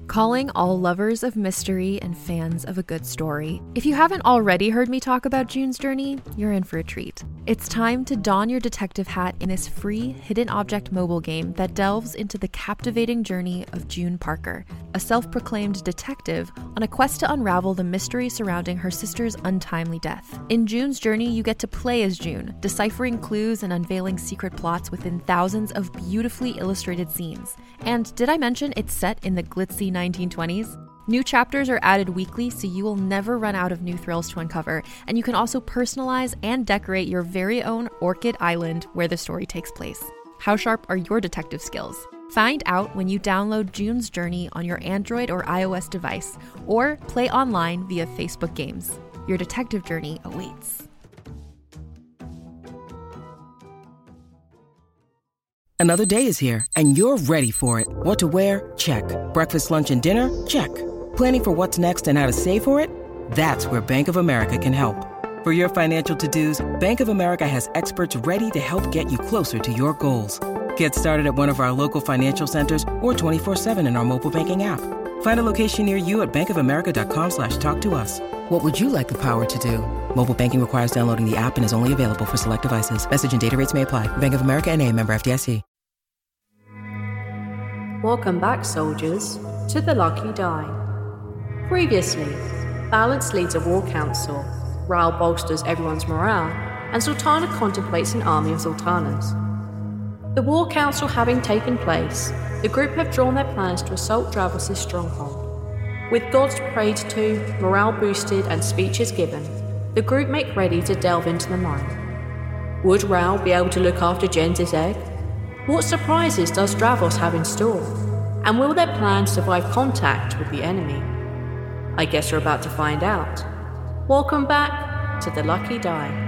Calling all lovers of mystery and fans of a good story. If you haven't already heard me talk about June's Journey, you're in for a treat. It's time to don your detective hat in this free hidden object mobile game that delves into the captivating journey of June Parker, a self-proclaimed detective on a quest to unravel the mystery surrounding her sister's untimely death. In June's Journey, you get to play as June, deciphering clues and unveiling secret plots within thousands of beautifully illustrated scenes. And did I mention it's set in the glitzy 1920s? New chapters are added weekly, so you will never run out of new thrills to uncover, and you can also personalize and decorate your very own Orchid Island where the story takes place. How sharp are your detective skills? Find out when you download June's Journey on your Android or iOS device, or play online via Facebook Games. Your detective journey awaits. Another day is here, and you're ready for it. What to wear? Check. Breakfast, lunch, and dinner? Check. Planning for what's next and how to save for it? That's where Bank of America can help. For your financial to-dos, Bank of America has experts ready to help get you closer to your goals. Get started at one of our local financial centers or 24/7 in our mobile banking app. Find a location near you at bankofamerica.com/talktous. What would you like the power to do? Mobile banking requires downloading the app and is only available for select devices. Message and data rates may apply. Bank of America N.A., member FDIC. Welcome back, soldiers, to the Lucky Die. Previously, Balance leads a war council, Raoul bolsters everyone's morale, and Sultana contemplates an army of Sultanas. The war council having taken place, the group have drawn their plans to assault Dravos' stronghold. With gods prayed to, morale boosted, and speeches given, the group make ready to delve into the mine. Would Raoul be able to look after Jens's egg? What surprises does Dravos have in store? And will their plan survive contact with the enemy? I guess we're about to find out. Welcome back to the Lucky Die.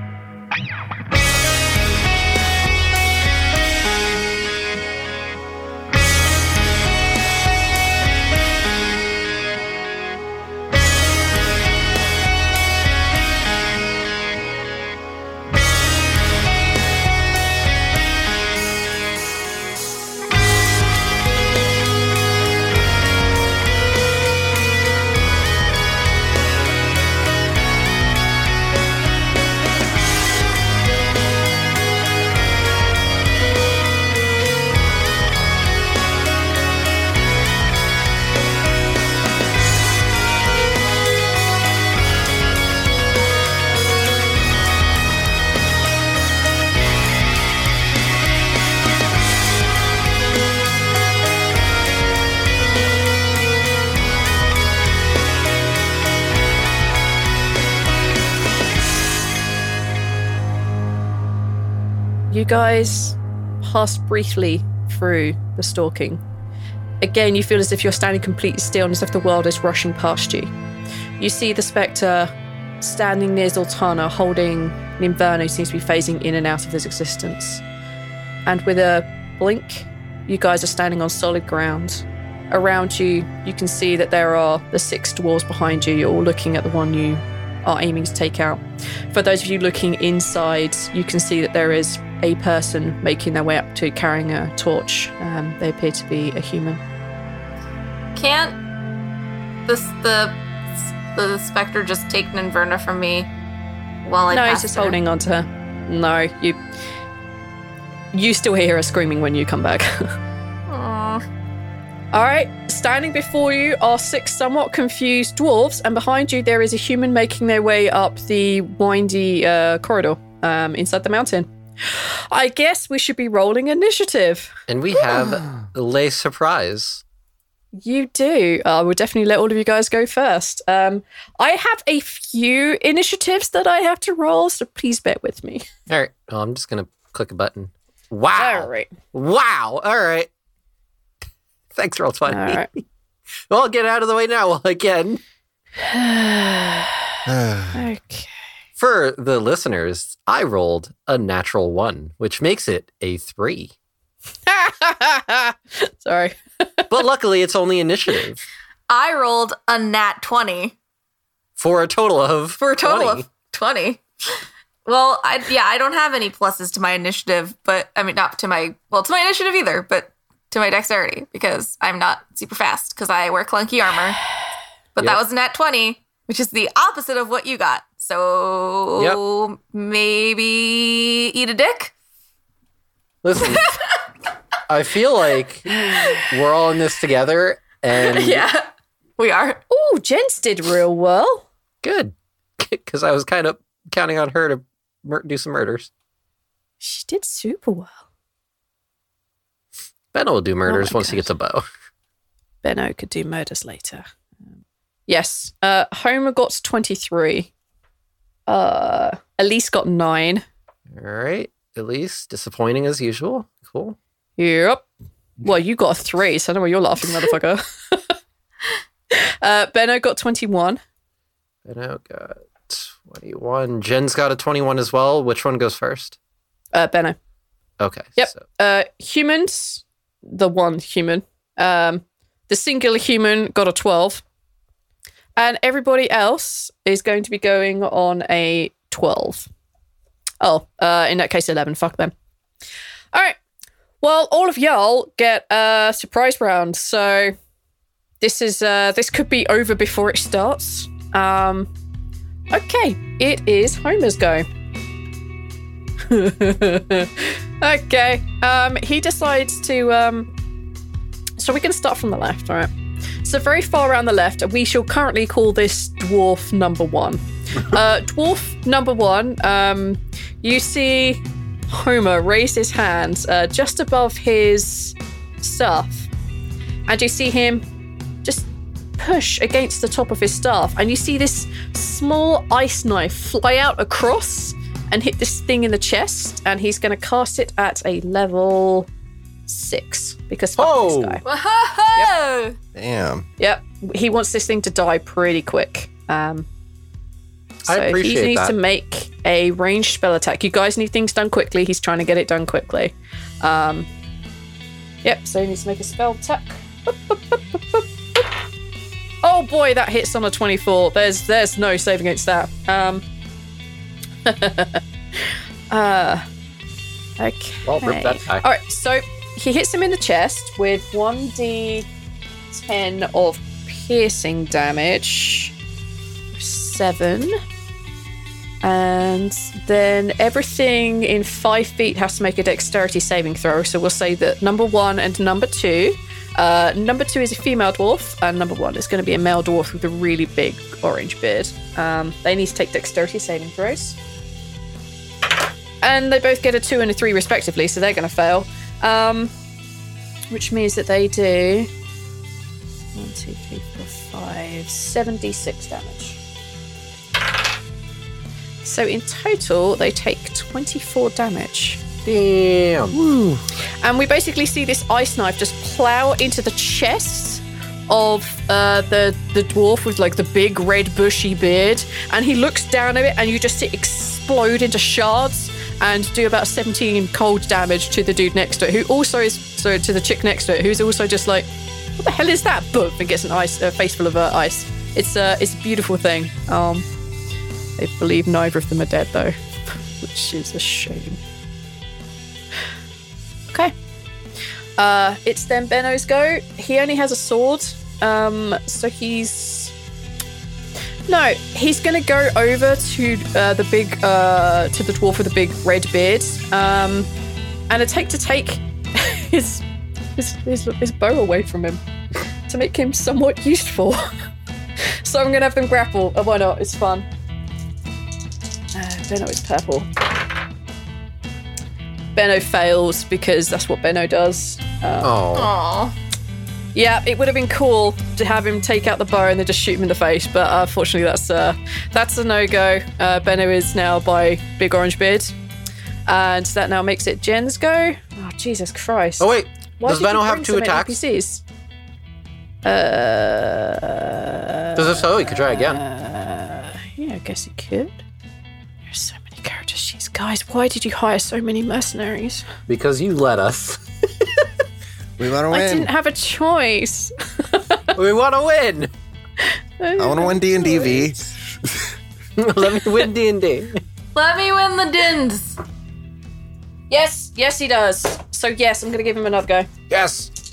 You guys pass briefly through the stalking. Again, you feel as if you're standing completely still and as if the world is rushing past you. You see the Spectre standing near Sultana, holding an Inverno who seems to be phasing in and out of his existence. And with a blink, you guys are standing on solid ground. Around you, you can see that there are the 6 dwarves behind you. You're all looking at the one you are aiming to take out. For those of you looking inside, you can see that there is a person making their way up to carrying a torch. They appear to be a human. Can't the Spectre just take an Inverna from me while I pass No, he's just holding on to her. No, you still hear her screaming when you come back. Aww. All right, standing before you are 6 somewhat confused dwarves, and behind you there is a human making their way up the windy corridor inside the mountain. I guess we should be rolling initiative. And we have Les Surprise. You do. I will definitely let all of you guys go first. I have a few initiatives that I have to roll, so please bear with me. All right. Oh, I'm just going to click a button. Wow. All right. Wow. All right. Thanks, Roll20. All right. Well, I'll get out of the way now while I can. Okay. For the listeners, I rolled a natural 1, which makes it a 3. Sorry. But luckily, it's only initiative. I rolled a nat 20. For a total of 20. Well, I don't have any pluses to my initiative, but I mean, not to my, to my initiative either, but to my dexterity because I'm not super fast because I wear clunky armor. But that was a nat 20, which is the opposite of what you got. So maybe eat a dick? Listen, I feel like we're all in this together. And yeah, we are. Oh, Jens did real well. Good. Because I was kind of counting on her to do some murders. She did super well. Benno will do murders once he gets a bow. Benno could do murders later. Yes. Homer got 23. Elise got 9. All right. Elise, disappointing as usual. Cool. Yep. Well, you got a 3, so I know why you're laughing, motherfucker. Benno got 21. Benno got 21. Jen's got a 21 as well. Which one goes first? Benno. Okay. Yep. So. Humans, the one human. The singular human got a 12. And everybody else is going to be going on a 12. Oh, in that case, 11. Fuck them. All right. Well, all of y'all get a surprise round. So this could be over before it starts. Okay. It is Homer's go. Okay. He decides to... So we can start from the left, all right? So very far around the left, we shall currently call this dwarf number 1. Dwarf number 1, you see Homer raise his hand just above his staff. And you see him just push against the top of his staff. And you see this small ice knife fly out across and hit this thing in the chest. And he's going to cast it at a level 6 because fuck this guy. Whoa! Yep. Damn. Yep. He wants this thing to die pretty quick. So I appreciate he needs that. to make a ranged spell attack. You guys need things done quickly. He's trying to get it done quickly. Yep. So he needs to make a spell attack. Oh boy, that hits on a 24. There's no save against that. Okay. Well, rip that guy. All right. So he hits him in the chest with 1d10 of piercing damage. 7. And then everything in 5 feet has to make a dexterity saving throw. So we'll say that number 1 and number 2. Number 2 is a female dwarf, and number 1 is going to be a male dwarf with a really big orange beard. They need to take dexterity saving throws. And they both get a 2 and a 3 respectively, so they're going to fail. Which means that they do 1, 2, 3, 4, 5, 76 damage. So in total, they take 24 damage. Damn. Woo. And we basically see this ice knife just plow into the chest of the dwarf with like the big red bushy beard. And he looks down at it and you just see it explode into shards and do about 17 cold damage to the dude next to it, who also is, so to the chick next to it, who's also just like, what the hell is that? Boom, and gets a face full of ice. It's a beautiful thing. I believe neither of them are dead though, which is a shame. Okay. It's then Benno's go. He only has a sword, so he's going to go over to the big to the dwarf with the big red beard, and attempt to take his bow away from him to make him somewhat useful. So I'm going to have them grapple. Why not? It's fun. Benno is purple. Benno fails because that's what Benno does. Oh. Aww. Yeah, it would have been cool to have him take out the bow and then just shoot him in the face, but unfortunately that's a no-go. Benno is now by Big Orange Beard, and that now makes it Jen's go. Oh, Jesus Christ. Oh, wait. Why Does did you Benno have bring 2 so many attacks? NPCs? Because if so, he could try again. Yeah, I guess he could. There's so many character sheets. Guys, why did you hire so many mercenaries? Because you let us. We want to win. I didn't have a choice. We want to win. I want to win D&D. Let me win D&D. Let me win the dins. Yes, he does. So yes, I'm going to give him another go. Yes.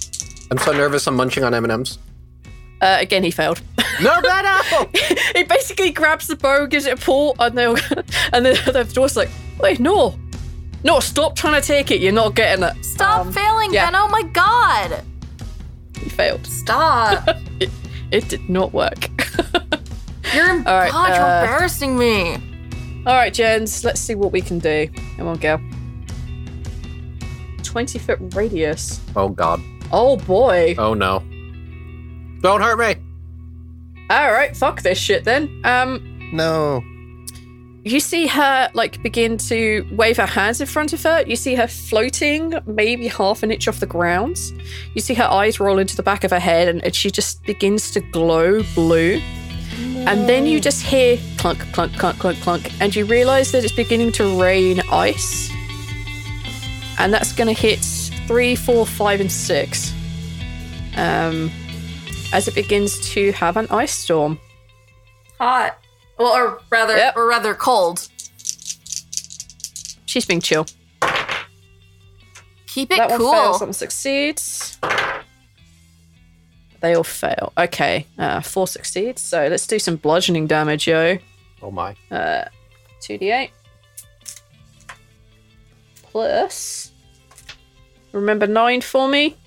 I'm so nervous. I'm munching on M&Ms. Again, he failed. No, no! He basically grabs the bow, gives it a pull, and the dwarf's like, wait, no, stop trying to take it. You're not getting it. Stop failing, Ben. Oh my god. He failed. Stop. It did not work. You're embarrassing me. All right, Jens, let's see what we can do. Come on, girl. 20-foot radius. Oh, God. Oh, boy. Oh, no. Don't hurt me. All right, fuck this shit then. No. You see her, begin to wave her hands in front of her. You see her floating maybe half an inch off the ground. You see her eyes roll into the back of her head, and she just begins to glow blue. No. And then you just hear clunk, clunk, clunk, clunk, clunk, and you realize that it's beginning to rain ice. And that's going to hit 3, 4, 5, and 6. As it begins to have an ice storm. Hot. Well, or rather cold. She's being chill. Keep it that cool. One fails, that one succeeds. They all fail. Okay, 4 succeeds. So let's do some bludgeoning damage, yo. Oh my. 2d8. Plus, remember 9 for me.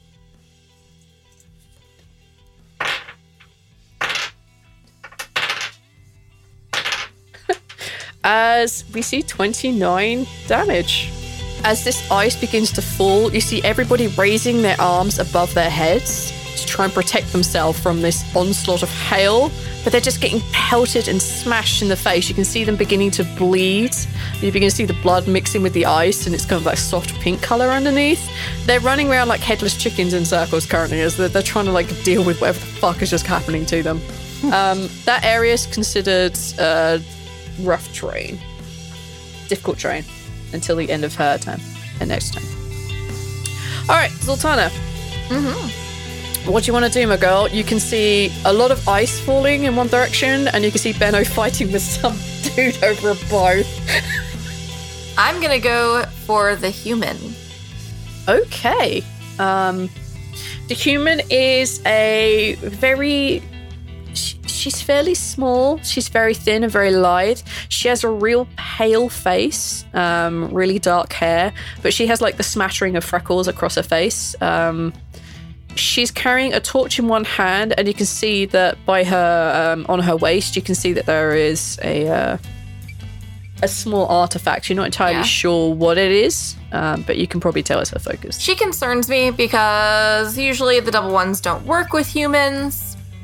As we see 29 damage. As this ice begins to fall, you see everybody raising their arms above their heads to try and protect themselves from this onslaught of hail, but they're just getting pelted and smashed in the face. You can see them beginning to bleed. You begin to see the blood mixing with the ice, and it's kind of like soft pink color underneath. They're running around like headless chickens in circles currently as they're trying to deal with whatever the fuck is just happening to them. That area is considered rough terrain, difficult terrain, until the end of her turn and next turn. All right, Zoltana. What do you want to do, my girl? You can see a lot of ice falling in one direction, and you can see Benno fighting with some dude over a bow. I'm gonna go for the human. Okay. The human is a very... She's fairly small. She's very thin and very lithe. She has a real pale face, really dark hair, but she has the smattering of freckles across her face. She's carrying a torch in one hand, and you can see that by her on her waist, you can see that there is a small artifact. You're not entirely sure what it is, but you can probably tell it's her focus. She concerns me because usually the double ones don't work with humans.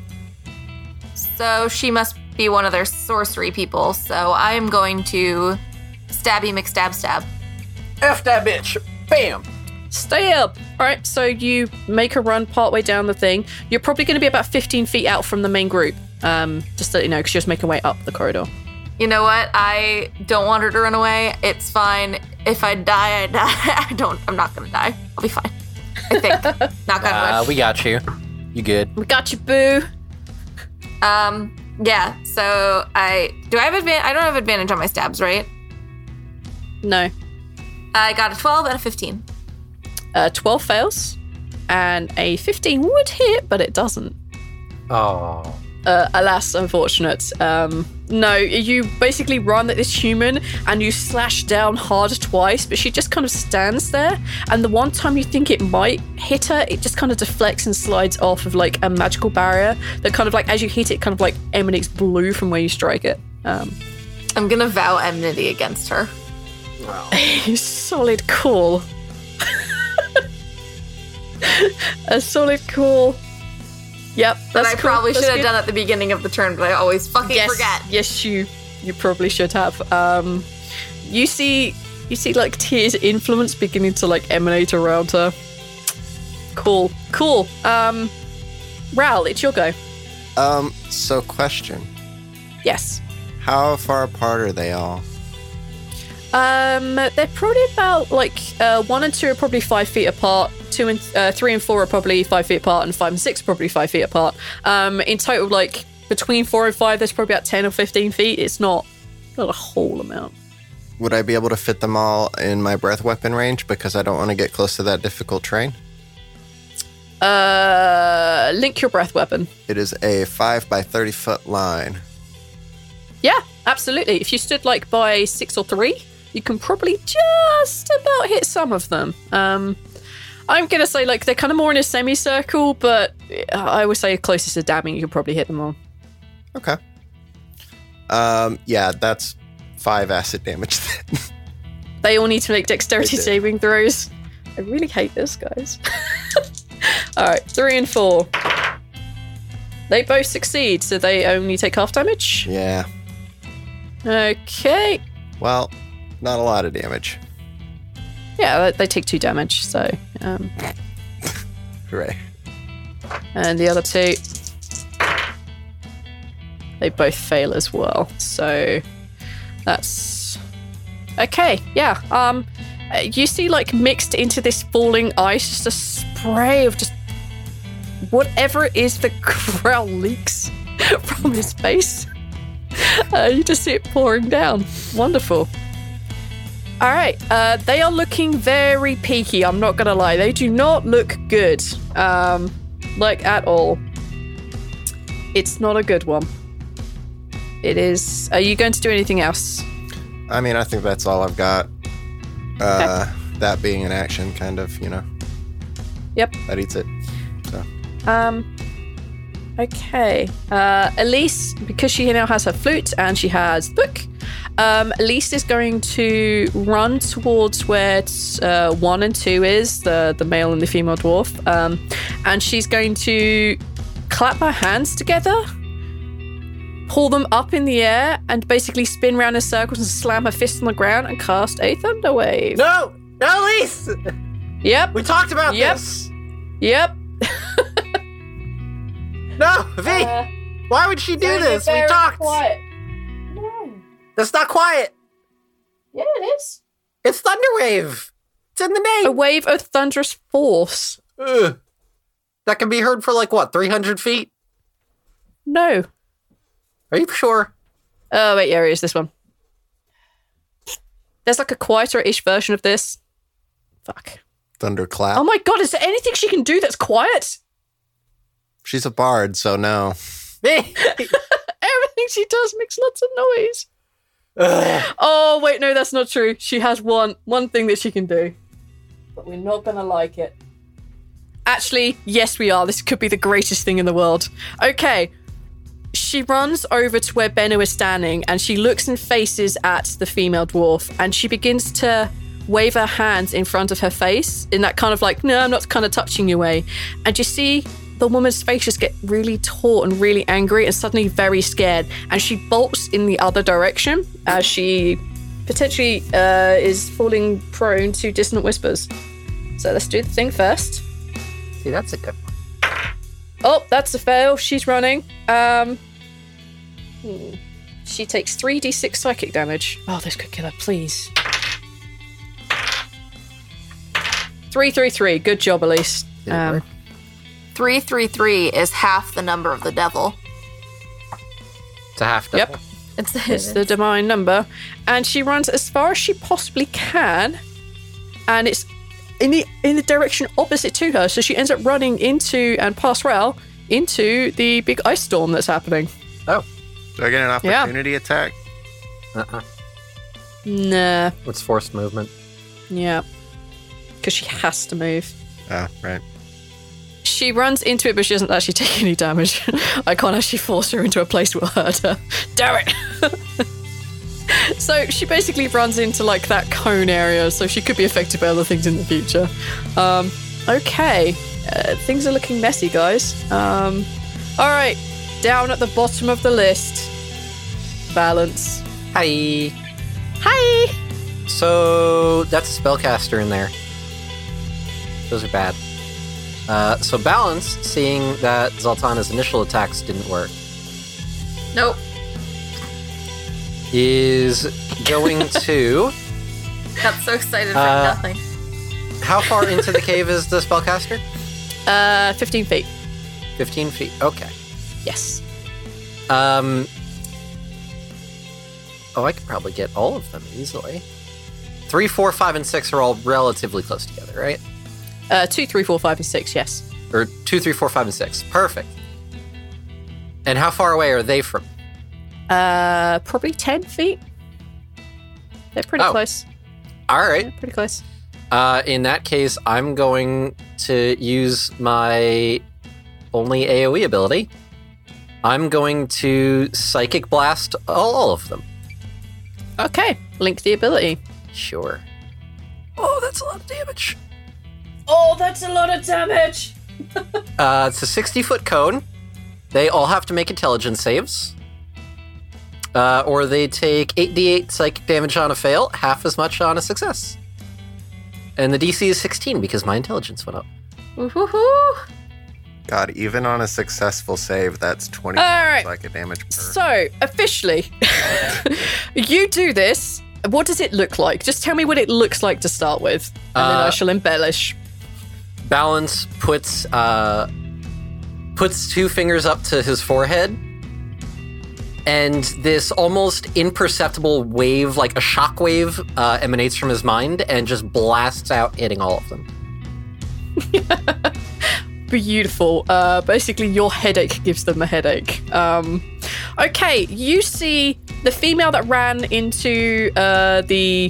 So she must be one of their sorcery people. So I am going to stabby McStab stab. F that bitch. Bam. Stay up. All right, so you make a run partway down the thing. You're probably going to be about 15 feet out from the main group. Just to let you know, because you're just making way up the corridor. You know what? I don't want her to run away. It's fine. If I die, I die. I'm not going to die. I'll be fine. I think. Knock on wood. We got you. You good. We got you, boo. Yeah, so I have advantage? I don't have advantage on my stabs, right? No. I got a 12 and a 15. 12 fails, and a 15 would hit, but it doesn't. Oh. Alas, unfortunate. No, you basically run at this human and you slash down hard twice, but she just kind of stands there. And the one time you think it might hit her, it just kind of deflects and slides off of a magical barrier that kind of as you hit it, kind of emanates blue from where you strike it. I'm gonna vow enmity against her. Wow. Solid call. A solid call. Yep, that I probably should have done at the beginning of the turn, but I always fucking forget. Yes, you probably should have. You see Tyr's influence beginning to emanate around her. Cool. Ral, it's your go. So question. Yes. How far apart are they all? They're probably about 1 and 2 are probably 5 feet apart. 3 and 4 are probably 5 feet apart, and 5 and 6 are probably 5 feet apart. In total, between 4 and 5, there's probably about 10 or 15 feet. It's not a whole amount. Would I be able to fit them all in my breath weapon range because I don't want to get close to that difficult terrain? Link your breath weapon. It is a 5 by 30 foot line. Yeah, absolutely. If you stood like by 6 or 3, you can probably just about hit some of them. I'm going to say like they're kind of more in a semicircle, but I would say closest to damming, you can probably hit them all. Okay. Yeah, that's 5 acid damage then. They all need to make dexterity saving throws. I really hate this, guys. All right, 3 and 4. They both succeed, so they only take half damage. Yeah. Okay. Well, not a lot of damage. Yeah, they take 2 damage, so... Hooray. And the other 2... They both fail as well, so... That's... Okay, yeah. You see, like, mixed into this falling ice, just a spray of just... whatever it is that Growl leaks from his face. You just see it pouring down. Wonderful. All right, they are looking very peaky, I'm not gonna lie. They do not look good, like at all. It's not a good one. It is... Are you going to do anything else? I mean, I think that's all I've got. Okay. That being an action, kind of, you know. Yep. That eats it. So. Okay. Elise, because she now has her flute and she has the book, Elise is going to run towards where 1 and 2 is, the male and the female dwarf, and she's going to clap her hands together, pull them up in the air, and basically spin around in circles and slam her fist on the ground and cast a thunder wave. No, Elise. Yep. We talked about this. Yep. No, V. Why would she do this? We talked. Quiet. No. That's not quiet. Yeah, it is. It's Thunderwave. It's in the name. A wave of thunderous force. Ugh. That can be heard for like what, 300 feet? No. Are you sure? Oh, wait, yeah, it is this one. There's like a quieter-ish version of this. Fuck. Thunderclap. Oh my god, is there anything she can do that's quiet? She's a bard, so no. Me. Everything she does makes lots of noise. Oh, wait, no, that's not true. She has one thing that she can do. But we're not gonna like it. Actually, yes, we are. This could be the greatest thing in the world. Okay. She runs over to where Benno is standing and she looks and faces at the female dwarf and she begins to wave her hands in front of her face in that kind of like, no, I'm not kind of touching you way. And you see the woman's face just get really taut and really angry and suddenly very scared. And she bolts in the other direction as she potentially is falling prone to dissonant whispers. So let's do the thing first. See, that's a good one. Oh, that's a fail. She's running. She takes 3d6 psychic damage. Oh, this could kill her, please. 333. Good job, Elise. 333 is half the number of the devil. It's a half double. Yep. It's the divine number. And she runs as far as she possibly can. And it's in the direction opposite to her. So she ends up running into, and past Rel, into the big ice storm that's happening. Oh. Do I get an opportunity attack? Nah. What's forced movement? Yeah. Because she has to move. Oh, right. She runs into it, but she doesn't actually take any damage. I can't actually force her into a place that will hurt her. Damn it! So she basically runs into like that cone area, so she could be affected by other things in the future. Okay. Things are looking messy, guys. All right. Down at the bottom of the list. Balance. Hi. Hi! So that's a spellcaster in there. Those are bad. So Balance, seeing that Zoltana's initial attacks didn't work, Nope. is going to... Got so excited for nothing. How far into the cave is the spellcaster? 15 feet. 15 feet. Okay. Yes. Oh, I could probably get all of them easily. 3, 4, 5, and 6 are all relatively close together, right? 2, 3, 4, 5, and 6, yes. Or 2, 3, 4, 5, and 6. Perfect. And how far away are they from? Probably 10 feet. They're pretty close. All right. Yeah, pretty close. In that case, I'm going to use my only AoE ability. I'm going to Psychic Blast all of them. Okay, link the ability. Sure. Oh, that's a lot of damage. Oh, that's a lot of damage. It's a 60-foot cone. They all have to make intelligence saves. Or they take 8d8 psychic damage on a fail, half as much on a success. And the DC is 16 because my intelligence went up. Woo-hoo-hoo. God, even on a successful save, that's 20 psychic damage per. So, officially, you do this. What does it look like? Just tell me what it looks like to start with, and then I shall embellish. Balance puts 2 fingers up to his forehead, and this almost imperceptible wave, like a shock wave, emanates from his mind and just blasts out, hitting all of them. Beautiful. Basically, your headache gives them a headache. Okay, you see the female that ran into the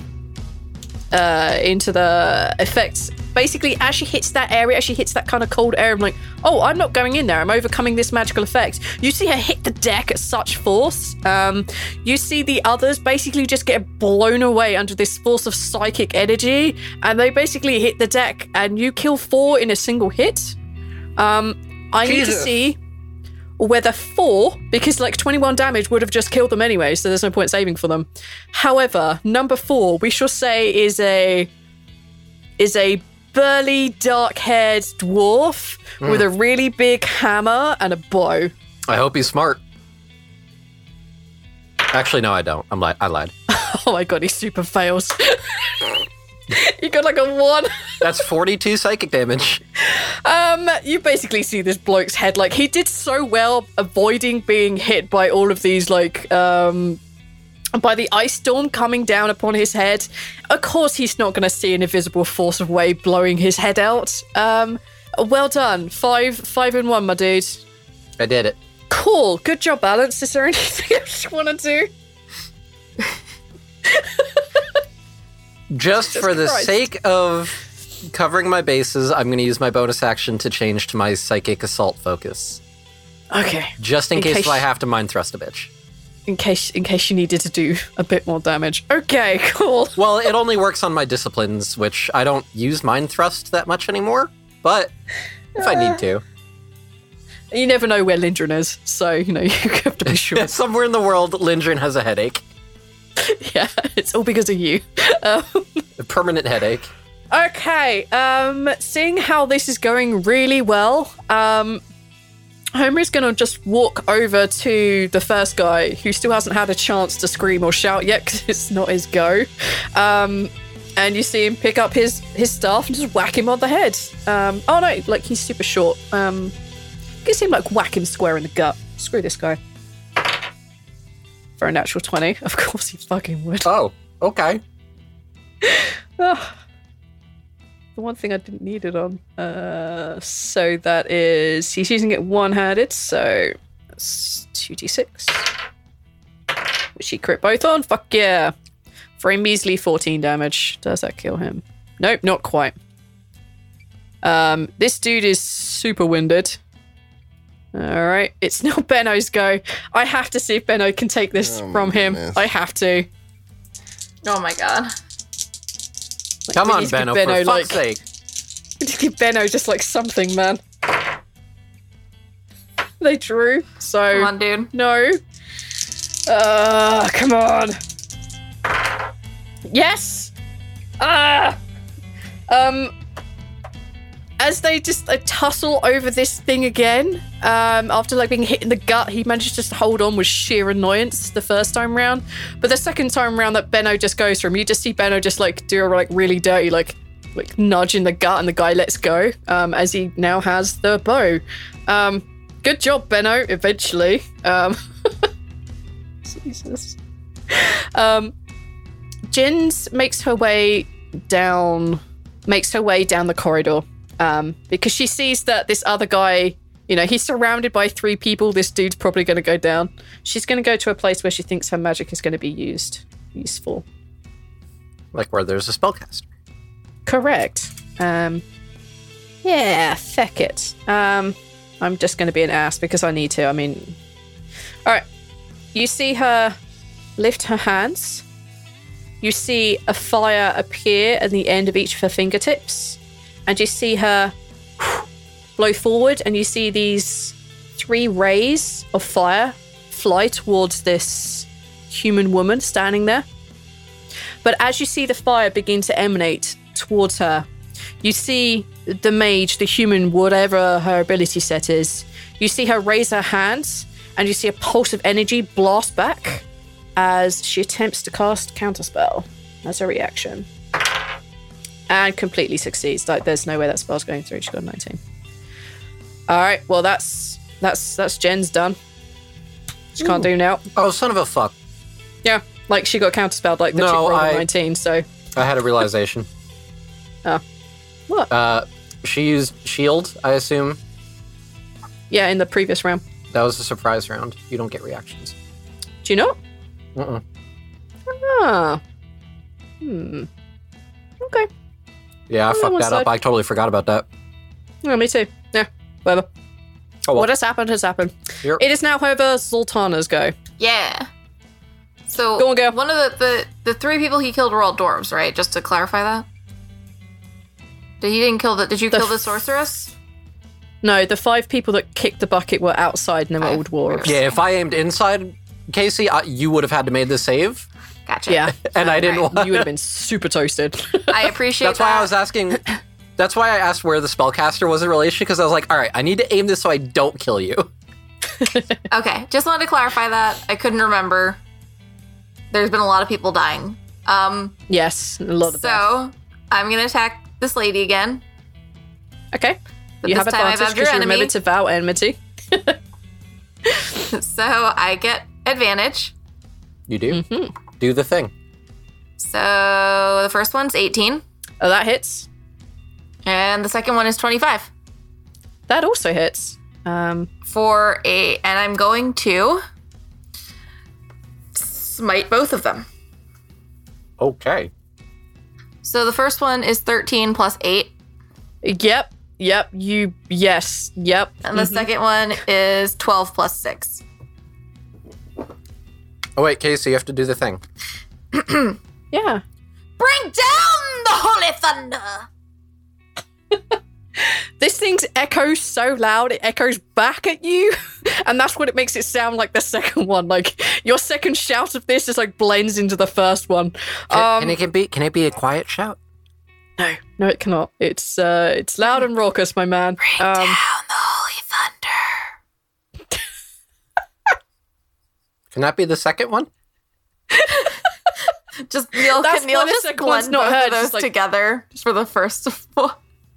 effects. Basically, as she hits that area, as she hits that kind of cold air, I'm like, oh, I'm not going in there. I'm overcoming this magical effect. You see her hit the deck at such force. You see the others basically just get blown away under this force of psychic energy, and they basically hit the deck, and you kill 4 in a single hit. I need to see whether 4, because like 21 damage would have just killed them anyway, so there's no point saving for them. However, number 4, we shall say is a burly, dark-haired dwarf with a really big hammer and a bow. I hope he's smart. Actually, no, I don't. I lied. Oh my god, he super fails. You got like a 1. That's 42 psychic damage. You basically see this bloke's head. Like, he did so well avoiding being hit by all of these, like, by the ice storm coming down upon his head. Of course, he's not going to see an invisible force of wave blowing his head out. Well done. 5 and 1, my dude. I did it. Cool. Good job, Balance. Is there anything else you want to do? Just for the sake of covering my bases, I'm going to use my bonus action to change to my Psychic Assault focus. Okay. Just in case I have to Mind Thrust a bitch. In case you needed to do a bit more damage. Okay, cool. Well, it only works on my disciplines, which I don't use Mind Thrust that much anymore, but if I need to. You never know where Lindgren is, so, you have to be sure. Somewhere in the world, Lindgren has a headache. Yeah, it's all because of you. A permanent headache. Okay, seeing how this is going really well, Homer is going to just walk over to the first guy who still hasn't had a chance to scream or shout yet because it's not his go. And you see him pick up his staff and just whack him on the head. Oh no, like he's super short. You can see him like whack him square in the gut. Screw this guy. For a natural 20. Of course he fucking would. Oh, okay. The one thing I didn't need it on. So that is... He's using it one-handed, so that's 2d6. Which he crit both on. Fuck yeah. For a measly 14 damage. Does that kill him? Nope, not quite. This dude is super winded. Alright, it's now Benno's go. I have to see if Benno can take this from him. Goodness. I have to. Oh my god. Like, come on, Benno, for fuck's sake. We need to give Benno just like something, man. They drew, so... Come on, dude. No. Come on. Yes! As they just tussle over this thing again, after like being hit in the gut, he manages just to hold on with sheer annoyance the first time round. But the second time round that Benno just goes for him, you just see Benno just like do a like really dirty like nudge in the gut, and the guy lets go as he now has the bow. Good job, Benno. Eventually, Jesus. Jins makes her way down the corridor. Because she sees that this other guy, he's surrounded by 3 people. This dude's probably going to go down. She's going to go to a place where she thinks her magic is going to be useful. Like where there's a spellcaster. Correct. Yeah, feck it. I'm just going to be an ass because I need to. All right. You see her lift her hands. You see a fire appear at the end of each of her fingertips. And you see her blow forward, and you see these 3 rays of fire fly towards this human woman standing there. But as you see the fire begin to emanate towards her, you see the mage, the human, whatever her ability set is, you see her raise her hands, and you see a pulse of energy blast back as she attempts to cast Counterspell as a reaction. And completely succeeds. Like, there's no way that spell's going through. She got a 19. All right, well, that's Jen's done. She can't do now. Oh, son of a fuck. Yeah, like, she got Counterspelled, like, the chick rolled a 19, so... I had a realization. Oh. What? She used shield, I assume. Yeah, in the previous round. That was a surprise round. You don't get reactions. Do you know? Uh-uh. Ah. Okay. Yeah, I fucked that up. I totally forgot about that. Yeah, me too. Yeah, whatever. Oh, well. What has happened has happened. Yep. It is now, however, Zoltana's go. Yeah. So go on, girl. One of the 3 people he killed were all dwarves, right? Just to clarify that. Did you kill the sorceress? No, the 5 people that kicked the bucket were outside and they were all dwarves. Yeah, if I aimed inside, Casey, you would have had to made the save. Gotcha. Yeah. And I didn't want... You would have been super toasted. I appreciate That's why I was asking... That's why I asked where the spellcaster was in relation, because I was like, all right, I need to aim this so I don't kill you. Okay, just wanted to clarify that. I couldn't remember. There's been a lot of people dying. Yes, a lot of that. So, I'm going to attack this lady again. Okay. But you this have time advantage I've your because you enemy. remember to vow enmity. So, I get advantage. You do? Mm-hmm. Do the thing. So, the first one's 18. Oh, that hits. And the second one is 25. That also hits. And I'm going to smite both of them. Okay. So the first one is 13 plus 8. Yep. Yep. And the second one is 12 plus 6. Oh, wait, Casey, you have to do the thing. Yeah. Bring down the holy thunder! This thing's echoes so loud, it echoes back at you. And that's what it makes it sound like the second one. Like, your second shout of this just, like, blends into the first one. Can it be a quiet shout? No, it cannot. It's loud and raucous, my man. Bring down the holy thunder. Can that be the second one? Just Neil, That's Neil why the just second blend one's not both heard, of those just like- together just for the first one.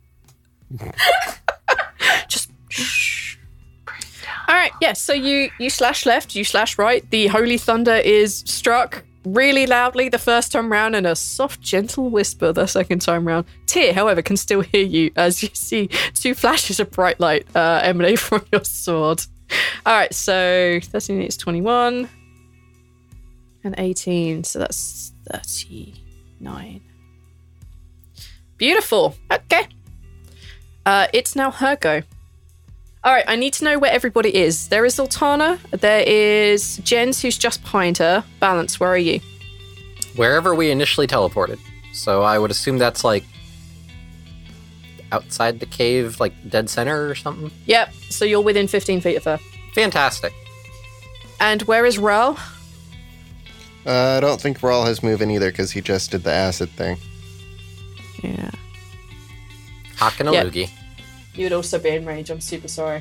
Just shh. All right, yeah. So you slash left, you slash right. The holy thunder is struck really loudly the first time round, and a soft, gentle whisper the second time round. Tyr, however, can still hear you as you see 2 flashes of bright light emanate from your sword. All right, so 13 is 21 and 18, so that's 39. Beautiful. Okay. It's now her go. All right, I need to know where everybody is. There is Zoltana. There is Jens, who's just behind her. Balance, where are you? Wherever we initially teleported. So I would assume that's, like, outside the cave, like, dead center or something? Yep, so you're within 15 feet of her. Fantastic. And where is Ral? I don't think Rawl has moving either because he just did the acid thing. Yeah. Hakanalugi. You would also be in range. I'm super sorry.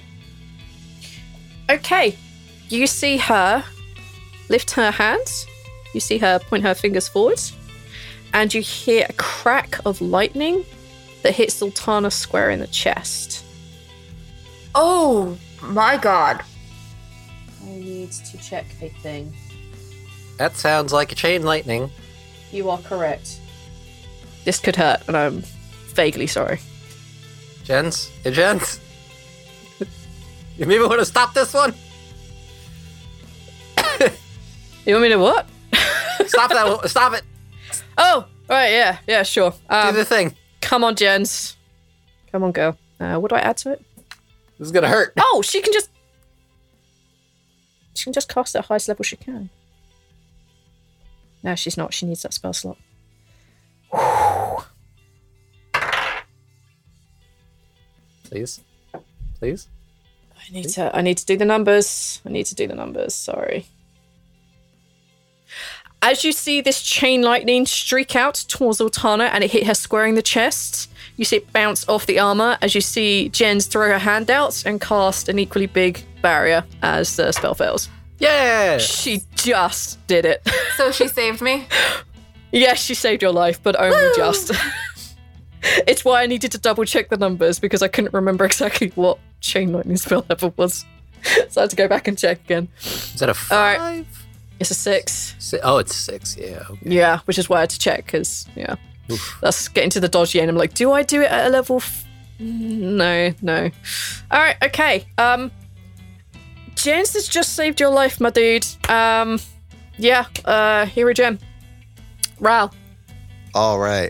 Okay. You see her lift her hands. You see her point her fingers forwards. And you hear a crack of lightning that hits Sultana square in the chest. Oh my god. I need to check a thing. That sounds like a chain lightning. You are correct. This could hurt, and I'm vaguely sorry. Jens? Hey, Jens? You maybe want to stop this one? You want me to what? Stop that. Stop it. Oh, right, yeah. Yeah, sure. Do the thing. Come on, Jens. Come on, girl. What do I add to it? This is going to hurt. Oh, she can just cast at the highest level she can. No, she's not. She needs that spell slot. Please. I need to do the numbers. Sorry. As you see this chain lightning streak out towards Zoltana and it hit her square in the chest, you see it bounce off the armor as you see Jens throw her hand out and cast an equally big barrier as the spell fails. Yeah! She just did it. So she saved me? Yes, she saved your life, but only just. It's why I needed to double check the numbers because I couldn't remember exactly what chain lightning spell level was. So I had to go back and check again. Is that a 5? All right. It's a 6. Oh, it's 6. Yeah. Okay. Yeah, which is why I had to check because, yeah. Oof. That's getting to the dodgy end. I'm like, do I do it at a level? No. All right, okay. Jens has just saved your life, my dude. Yeah, here we gem. Ral. All right.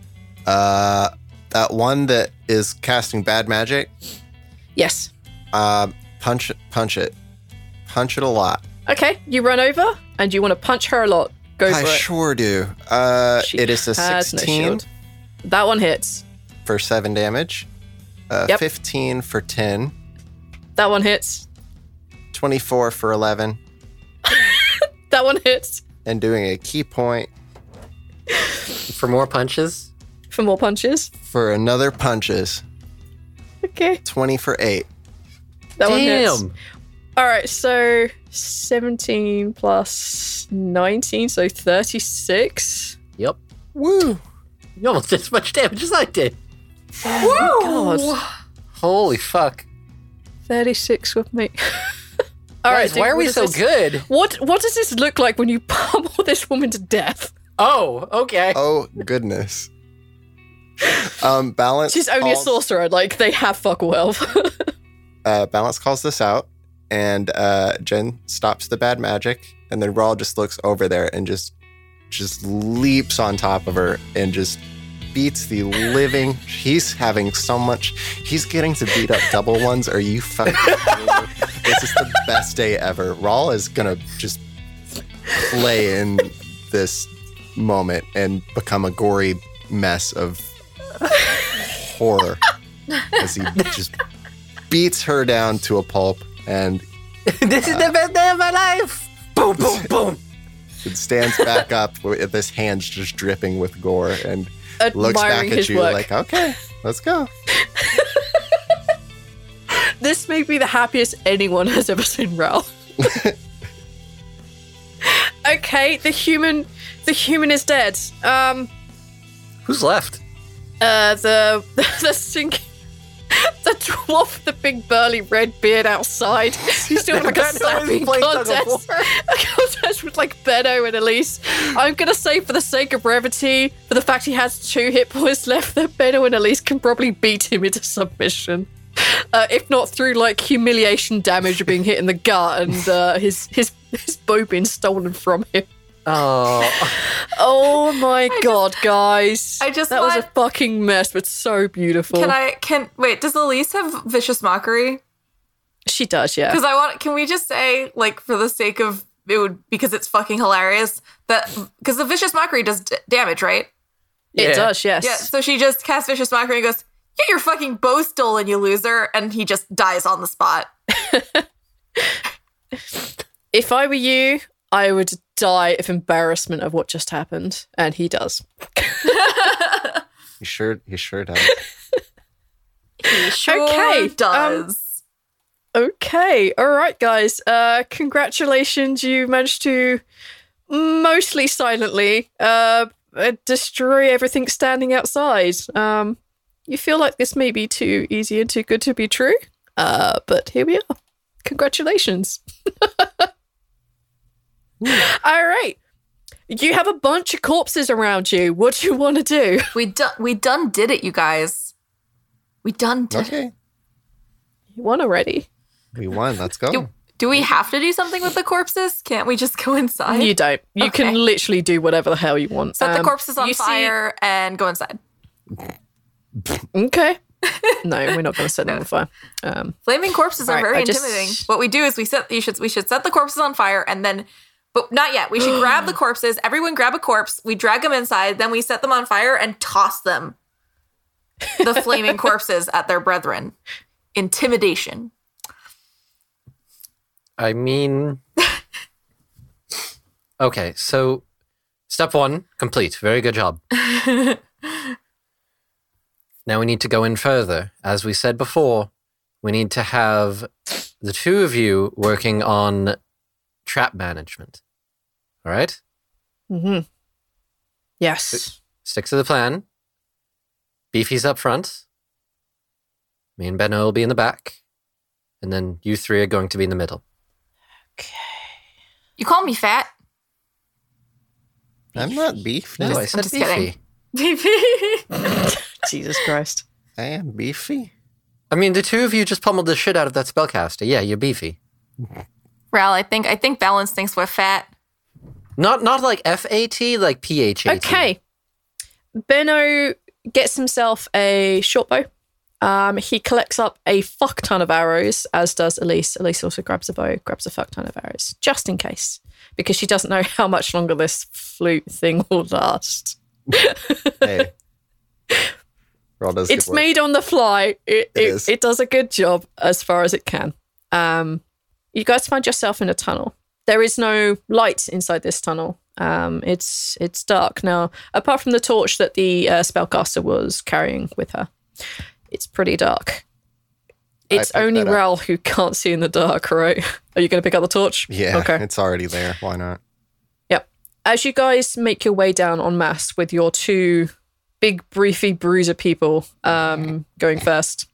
That one that is casting bad magic. Yes. Punch it. Punch it a lot. Okay, you run over and you want to punch her a lot. Go for it. I sure do. It is a 16. No, that one hits. For 7 damage. Yep. 15 for 10. That one hits. 24 for 11. That one hits. And doing a key point. For more punches? For more punches. For another punches. Okay. 20 for 8. That one hits. All right, so 17 plus 19, so 36. Yep. Woo. You almost did as much damage as I did. Oh my god. Holy fuck. 36 with me. All right, why are we so good? What does this look like when you pummel this woman to death? Oh, okay. Oh, goodness. Balance. She's only a sorcerer. Like, they have fuck all health. Balance calls this out, and Jen stops the bad magic, and then Rawl just looks over there and just leaps on top of her and just beats the living. He's having so much. He's getting to beat up double ones. Are you fucking kidding me? This is the best day ever. Rawl is gonna just play in this moment and become a gory mess of horror as he just beats her down to a pulp. And this is the best day of my life. Boom, boom, boom. It stands back up with his hands just dripping with gore and looks Admiring back at you work. like, okay, let's go. This may be the happiest anyone has ever seen Raul. Okay, the human is dead. Who's left? The sinking. The dwarf, the big burly red beard outside. He's doing like a slapping contest. A contest with like Benno and Elise. I'm gonna say, for the sake of brevity, for the fact he has 2 hit points left, that Benno and Elise can probably beat him into submission. If not through like humiliation damage of being hit in the gut and his bow being stolen from him. Oh my god, guys. That was a fucking mess, but so beautiful. Wait, does Elise have Vicious Mockery? She does, yeah. Can we just say, like, for the sake of because it's fucking hilarious, that, because the Vicious Mockery does damage, right? It does, yes. Yeah, so she just casts Vicious Mockery and goes, "Get your fucking bow stolen, you loser," and he just dies on the spot. If I were you, I would die of embarrassment of what just happened, and he does. He sure does. He sure does. Okay, all right, guys. Congratulations, you managed to mostly silently destroy everything standing outside. You feel like this may be too easy and too good to be true, but here we are. Congratulations. All right. You have a bunch of corpses around you. What do you want to do? We done did it, you guys. We done it. Okay. You won already. We won. Let's go. Do we have to do something with the corpses? Can't we just go inside? You don't. You Okay. can literally do whatever the hell you want. Set the corpses on you see- fire and go inside. Okay. No, we're not going to set them on fire. Flaming corpses are Right, very I just- intimidating. What we do is we should set the corpses on fire and then, but not yet. We should grab the corpses. Everyone grab a corpse. We drag them inside. Then we set them on fire and toss them, the flaming corpses, at their brethren. Intimidation. I mean, okay, so step 1, complete. Very good job. Now we need to go in further. As we said before, we need to have the two of you working on trap management. All right? Mm-hmm. Yes. Stick to the plan. Beefy's up front. Me and Benno will be in the back. And then you three are going to be in the middle. Okay. You call me fat? I'm not beefy. No, I I'm said just beefy. kidding. Jesus Christ. I am beefy. I mean, the two of you just pummeled the shit out of that spellcaster. Yeah, you're beefy. Ral, I think Balance thinks we're fat. Not like F-A-T, like P-H-A-T. Okay. Benno gets himself a short bow. He collects up a fuck ton of arrows, as does Elise. Elise also grabs a bow, grabs a fuck ton of arrows, just in case, because she doesn't know how much longer this flute thing will last. Hey. Roll does It's good work. made on the fly. is. It does a good job as far as it can. You guys find yourself in a tunnel. There is no light inside this tunnel. It's dark now. Apart from the torch that the spellcaster was carrying with her, it's pretty dark. It's picked only that up. Ral who can't see in the dark, right? Are you going to pick up the torch? Yeah, Okay. it's already there. Why not? Yep. As you guys make your way down en masse with your two big, briefy bruiser people going first,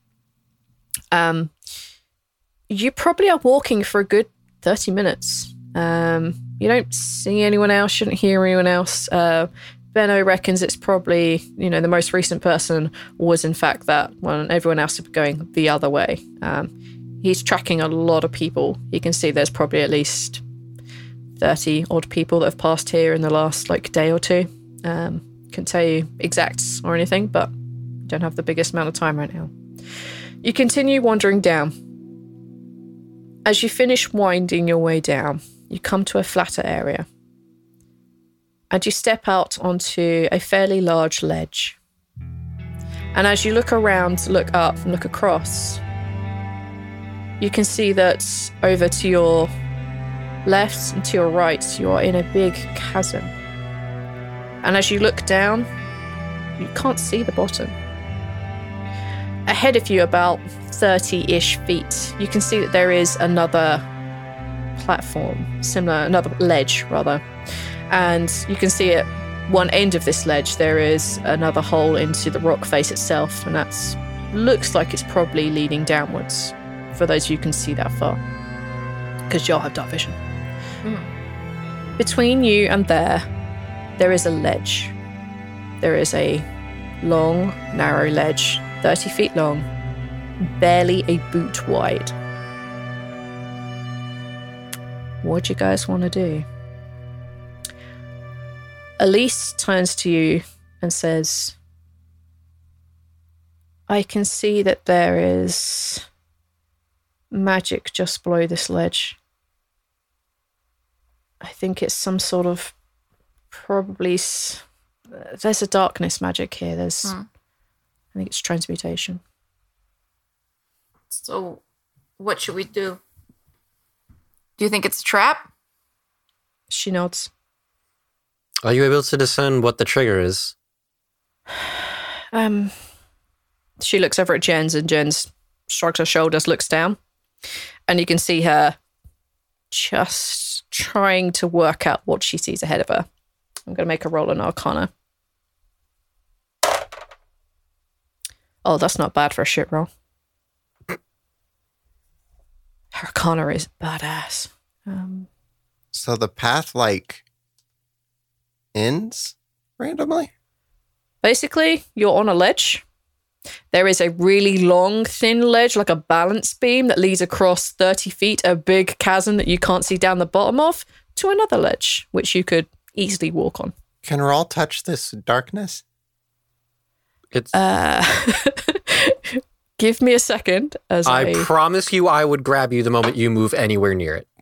you probably are walking for a good 30 minutes. You don't see anyone else, you don't hear anyone else. Benno reckons it's probably, the most recent person was in fact that one. Everyone else is going the other way. He's tracking a lot of people. You can see there's probably at least 30 odd people that have passed here in the last day or two. Can't tell you exacts or anything, but don't have the biggest amount of time right now. You continue wandering down. As you finish winding your way down, you come to a flatter area. And you step out onto a fairly large ledge. And as you look around, look up and look across, you can see that over to your left and to your right, you are in a big chasm. And as you look down, you can't see the bottom. Ahead of you, about 30-ish feet, you can see that there is another platform, another ledge, rather. And you can see at one end of this ledge, there is another hole into the rock face itself, and that looks like it's probably leading downwards, for those of you who can see that far, because y'all have dark vision. Between you and there is a ledge. There is a long, narrow ledge, 30 feet long, barely a boot wide. What do you guys want to do? Elise turns to you and says, I can see that there is magic just below this ledge. I think it's some sort of there's a darkness magic here. I think it's transmutation. So, what should we do? Do you think it's a trap? She nods. Are you able to discern what the trigger is? She looks over at Jens, and Jens shrugs her shoulders, looks down, and you can see her just trying to work out what she sees ahead of her. I'm going to make a roll on Arcana. Oh, that's not bad for a shit roll. Her Arcana is badass. So the path ends randomly? Basically, you're on a ledge. There is a really long, thin ledge, like a balance beam that leads across 30 feet, a big chasm that you can't see down the bottom of, to another ledge, which you could easily walk on. Can Rawl touch this darkness? It's. Give me a second as I promise you I would grab you the moment you move anywhere near it.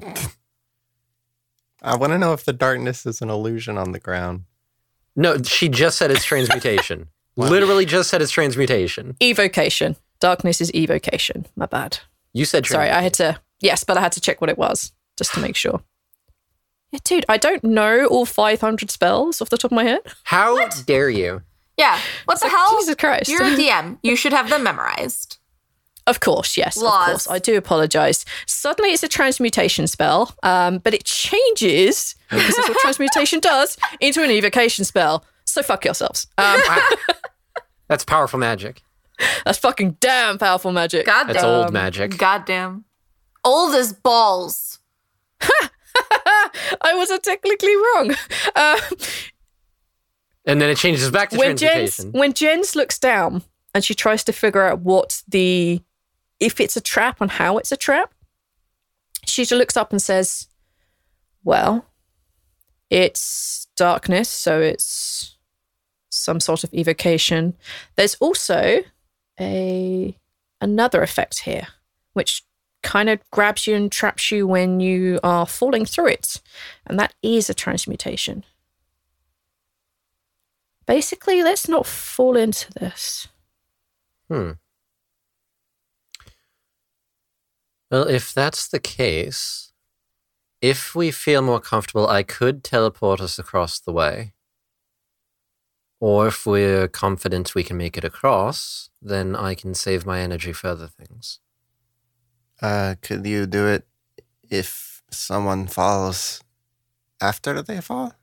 I want to know if the darkness is an illusion on the ground. No, she just said it's transmutation. Literally just said it's transmutation. Evocation. Darkness is evocation. My bad. You said Sorry, I had to... Yes, but I had to check what it was, just to make sure. Yeah, dude, I don't know all 500 spells off the top of my head. How dare you? Yeah. What the hell? Jesus Christ. You're a DM. You should have them memorized. Of course, yes. Laws. Of course. I do apologize. Suddenly it's a transmutation spell, but it changes, because that's what transmutation does, into an evocation spell. So fuck yourselves. Wow. That's powerful magic. That's fucking damn powerful magic. Goddamn. That's old magic. Goddamn. Old as balls. I wasn't technically wrong. And then it changes back to transmutation. When Jens looks down and she tries to figure out if it's a trap and how it's a trap, she just looks up and says, well, it's darkness, so it's some sort of evocation. There's also another effect here, which kind of grabs you and traps you when you are falling through it. And that is a transmutation. Basically, let's not fall into this. Well, if that's the case, if we feel more comfortable, I could teleport us across the way. Or if we're confident we can make it across, then I can save my energy for other things. Could you do it if someone falls after they fall?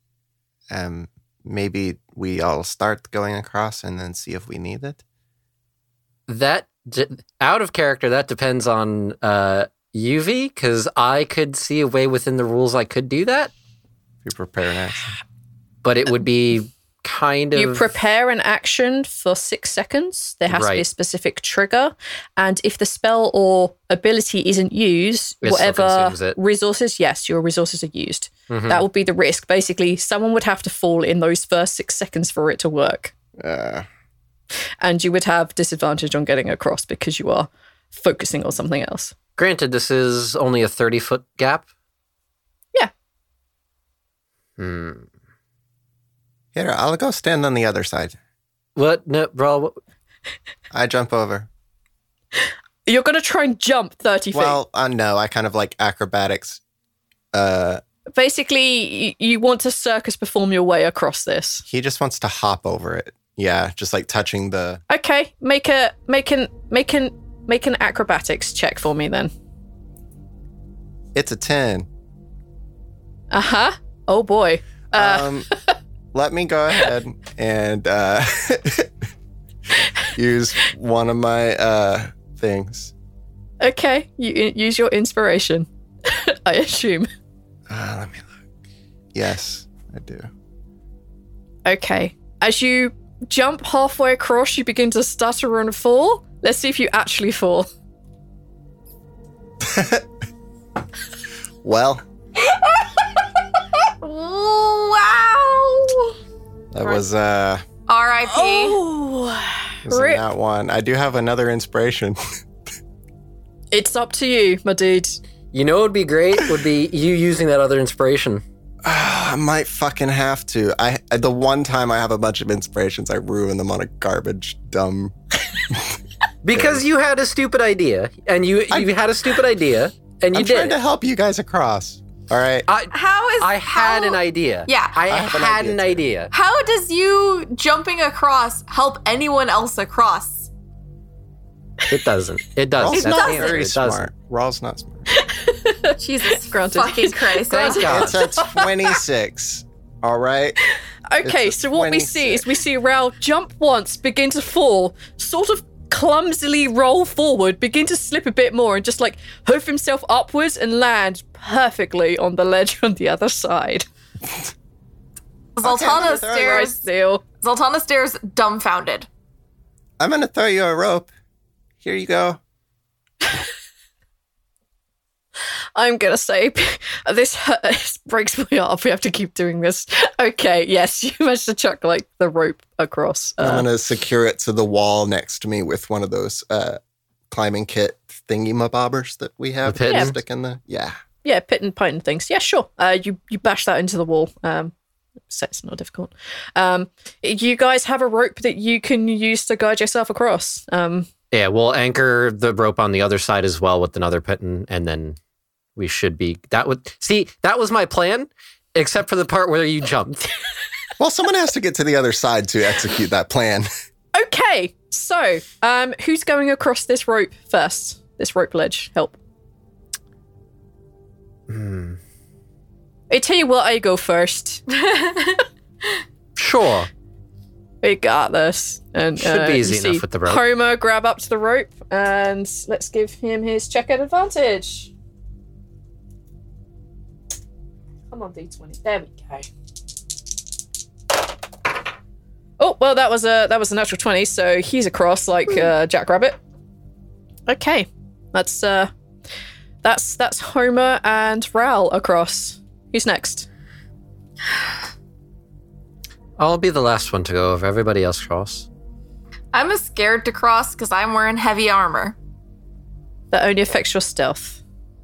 Maybe we all start going across and then see if we need it. That, out of character, that depends on UV, because I could see a way within the rules I could do that. You prepare an action. But it would be kind of... You prepare an action for 6 seconds. There has to be a specific trigger. And if the spell or ability isn't used, whatever resources, your resources are used. Mm-hmm. That would be the risk. Basically, someone would have to fall in those first 6 seconds for it to work. And you would have disadvantage on getting across because you are focusing on something else. Granted, this is only a 30-foot gap. Yeah. Here, I'll go stand on the other side. What? No, bro. I jump over. You're going to try and jump 30 feet. Well, no, I kind of like acrobatics. Basically, you want to circus perform your way across this. He just wants to hop over it. Yeah, just like touching the... Okay, make an acrobatics check for me then. It's a 10. Uh-huh. Oh boy. Let me go ahead and use one of my things. Okay, you use your inspiration, I assume. Let me look. Yes, I do. Okay. As you jump halfway across, you begin to stutter and fall. Let's see if you actually fall. Well. Wow. That was R.I.P. Oh, that one. I do have another inspiration. It's up to you, my dude. You know what would be great? Would be you using that other inspiration. I might fucking have to. The one time I have a bunch of inspirations, I ruin them on a garbage, dumb... Because you had a stupid idea, and you had a stupid idea, and you I'm did. trying to help you guys across. All right. I had an idea. Yeah. I had an idea. How does you jumping across help anyone else across? It doesn't. It doesn't. Rawl's That's not the answer. very It doesn't. smart. Rawl's not smart. Jesus Granted. fucking Christ. Thank God. It's a 26. All right. Okay, It's a so what we see is we see Raoul jump once, begin to fall, sort of clumsily roll forward, begin to slip a bit more, and just like hoof himself upwards and land perfectly on the ledge on the other side. Zoltana Right, stares. Steele. Zoltana stares dumbfounded. I'm going to throw you a rope. Here you go. I'm going to say, this breaks my heart. We have to keep doing this. Okay, yes, you managed to chuck, like, the rope across. I'm going to secure it to the wall next to me with one of those climbing kit thingy-mabobbers that we have. The pit? Stick in the... Yeah. Yeah, pit and pint and things. Yeah, sure. You bash that into the wall. So it's not difficult. You guys have a rope that you can use to guide yourself across. Yeah, we'll anchor the rope on the other side as well with another piton, and then we should be... That was my plan, except for the part where you jumped. Well, someone has to get to the other side to execute that plan. Okay, so who's going across this rope first? This rope ledge. Help. I tell you what, I go first. Sure. We got this. And should be easy enough with the rope. Homer grab up to the rope, and let's give him his check at advantage. Come on, D20. There we go. Oh, well, that was a natural 20, so he's across like Jackrabbit. Okay, that's Homer and Ral across. Who's next? I'll be the last one to go if everybody else cross. I'm scared to cross because I'm wearing heavy armor. That only affects your stealth,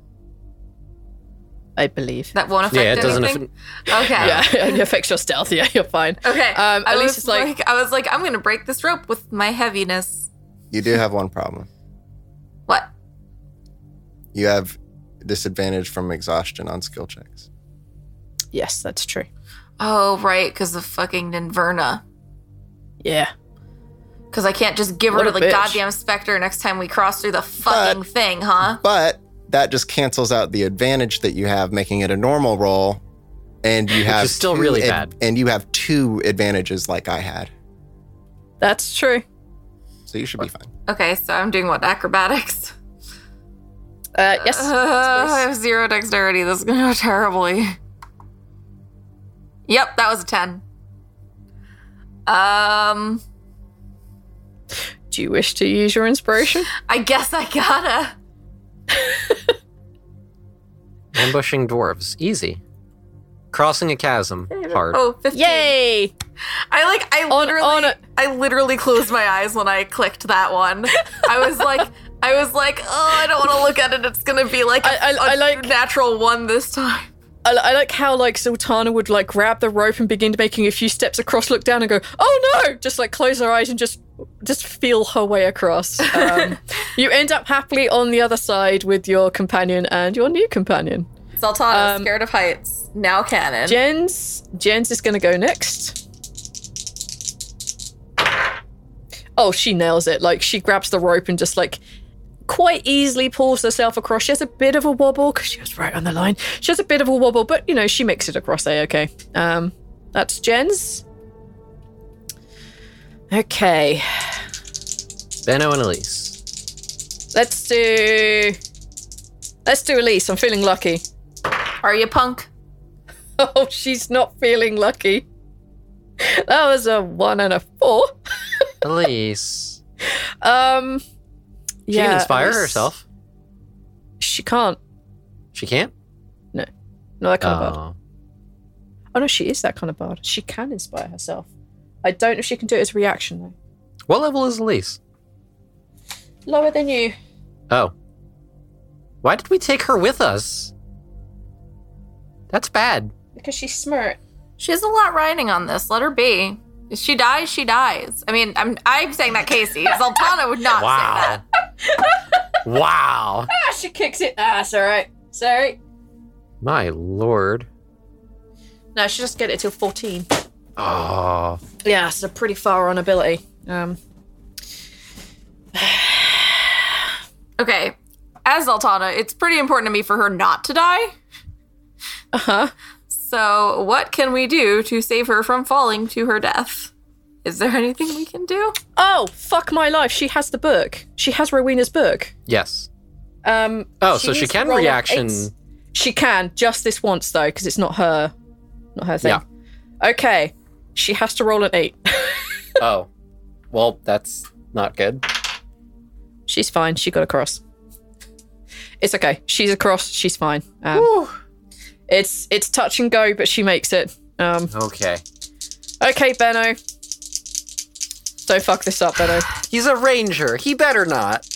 I believe. That won't affect it doesn't anything? Okay. Yeah, it only affects your stealth. Yeah, you're fine. Okay. At least it's like... I was like, I'm going to break this rope with my heaviness. You do have one problem. What? You have disadvantage from exhaustion on skill checks. Yes, that's true. Oh, right, because of fucking Ninverna. Yeah. Because I can't just give her to the goddamn Spectre next time we cross through the fucking thing, huh? But that just cancels out the advantage that you have, making it a normal roll, and you have which is still really bad. And you have 2 advantages like I had. That's true. So you should be fine. Okay, so I'm doing what, acrobatics? Yes. I have 0 dexterity. This is going to go terribly. Yep, that was a 10. Do you wish to use your inspiration? I guess I gotta. Ambushing dwarves. Easy. Crossing a chasm. Hard. Oh, 15. Yay! I literally closed my eyes when I clicked that one. I was like, oh, I don't want to look at it. It's gonna be like a natural 1 this time. I like how like Sultana would like grab the rope and begin making a few steps across, look down and go, oh no! Just like close her eyes and just feel her way across. You end up happily on the other side with your companion and your new companion. Sultana, scared of heights, now canon. Jens is going to go next. Oh, she nails it. Like, she grabs the rope and just, like, quite easily pulls herself across. She has a bit of a wobble because she was right on the line. She has a bit of a wobble, but, you know, she makes it across A-okay. That's Jens. Okay. Benno and Elise. Let's do Elise. I'm feeling lucky. Are you punk? Oh, she's not feeling lucky. That was a 1 and a 4. Elise. She can inspire herself. She can't. She can't? No, that kind of bard. Oh no, she is that kind of bard. She can inspire herself. I don't know if she can do it as a reaction though. What level is Elise? Lower than you. Oh. Why did we take her with us? That's bad. Because she's smart. She has a lot riding on this. Let her be. If she dies, she dies. I mean, I'm saying that, Casey. Sultana would not say that. Wow. She kicks it. That's all right. Sorry. My lord. No, she just get it till 14. Oh. Yeah, it's a pretty far on ability. Okay. As Sultana, it's pretty important to me for her not to die. Uh-huh. So what can we do to save her from falling to her death? Is there anything we can do? Oh, fuck my life. She has the book. She has Rowena's book. Yes. So she can reaction. She can, just this once though, because it's not her thing. Yeah. Okay. She has to roll an 8. Oh. Well, that's not good. She's fine. She got across. It's okay. She's across. She's fine. It's touch and go, but she makes it. Okay. Okay, Benno. Don't fuck this up, Benno. He's a ranger. He better not.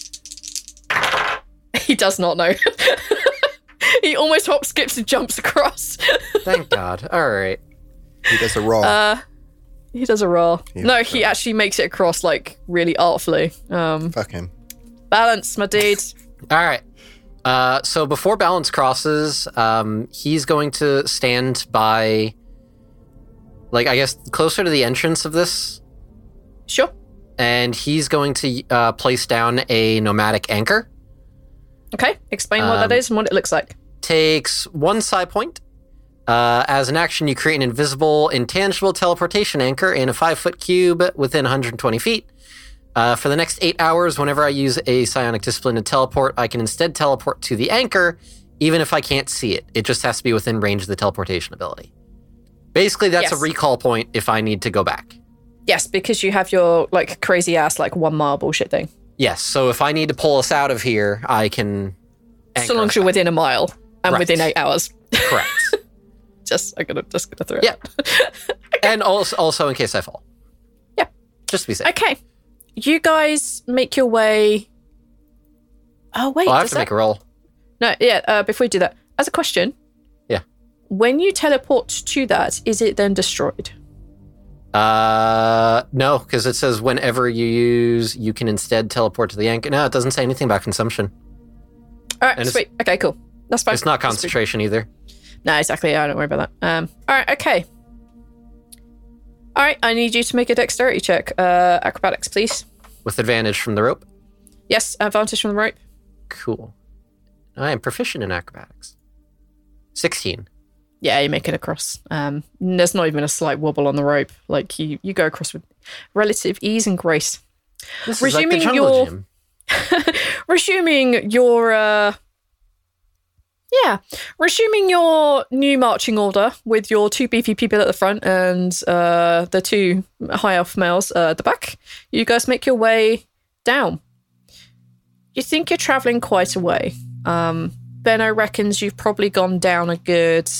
He does not know. He almost hops, skips, and jumps across. Thank God. All right. He does a roll. He does a roll. No, he actually makes it across, like, really artfully. Fuck him. Balance, my dude. All right. So before Balance crosses, he's going to stand by, like, I guess, closer to the entrance of this. Sure. And he's going to place down a nomadic anchor. Okay, explain what that is and what it looks like. Takes 1 psi point. As an action, you create an invisible, intangible teleportation anchor in a 5-foot cube within 120 feet. For the next 8 hours, whenever I use a psionic discipline to teleport, I can instead teleport to the anchor, even if I can't see it. It just has to be within range of the teleportation ability. Basically, that's a recall point if I need to go back. Yes, because you have your, like, crazy ass, like, 1 mile bullshit thing. Yes, so if I need to pull us out of here, I can... So long as you're within a mile and within 8 hours. Correct. I'm gonna throw it. Yeah. Okay. And also in case I fall. Yeah. Just to be safe. Okay. You guys make your way... Oh, wait. I have to make a roll. No, yeah, before you do that, as a question... Yeah. When you teleport to that, is it then destroyed? No, because it says whenever you use, you can instead teleport to the anchor. No, it doesn't say anything about consumption. All right, sweet. Okay, cool. That's fine. It's not concentration either. No, exactly. I don't worry about that. All right, okay. All right, I need you to make a dexterity check. Acrobatics, please. With advantage from the rope? Yes, advantage from the rope. Cool. I am proficient in acrobatics. 16. Yeah, you make it across. There's not even a slight wobble on the rope. Like, you go across with relative ease and grace. This is like the jungle gym. Resuming your new marching order with your 2 beefy people at the front and the 2 high elf males at the back, you guys make your way down. You think you're traveling quite a way. Benno reckons you've probably gone down a good...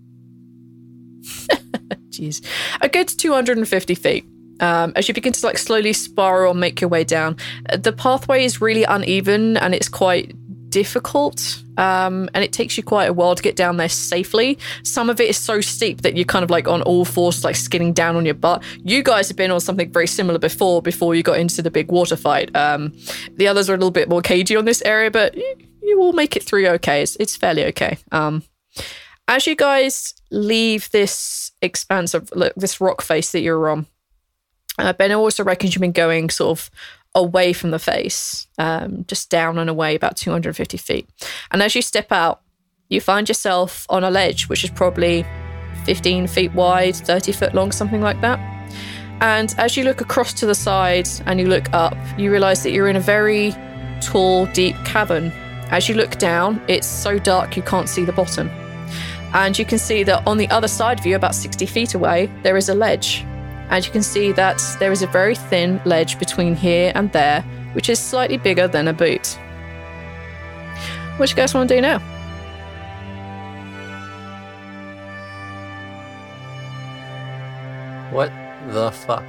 Jeez. A good 250 feet. As you begin to like slowly spiral and make your way down, the pathway is really uneven and it's quite difficult. And it takes you quite a while to get down there safely. Some of it is so steep that you're kind of like on all fours, like skinning down on your butt. You guys have been on something very similar before you got into the big water fight. The others are a little bit more cagey on this area, but you will make it through okay. It's fairly okay. As you guys leave this expanse of this rock face that you're on, Benno also reckons you've been going sort of away from the face, just down and away about 250 feet. And as you step out, you find yourself on a ledge, which is probably 15 feet wide, 30 foot long, something like that. And as you look across to the side and you look up, you realize that you're in a very tall, deep cavern. As you look down, it's so dark you can't see the bottom. And you can see that on the other side of you, about 60 feet away, there is a ledge. And you can see that there is a very thin ledge between here and there, which is slightly bigger than a boot. What do you guys want to do now? What the fuck?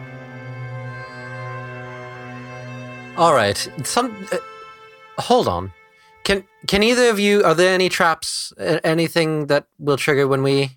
All right. Hold on. Can either of you, are there any traps, anything that will trigger when we...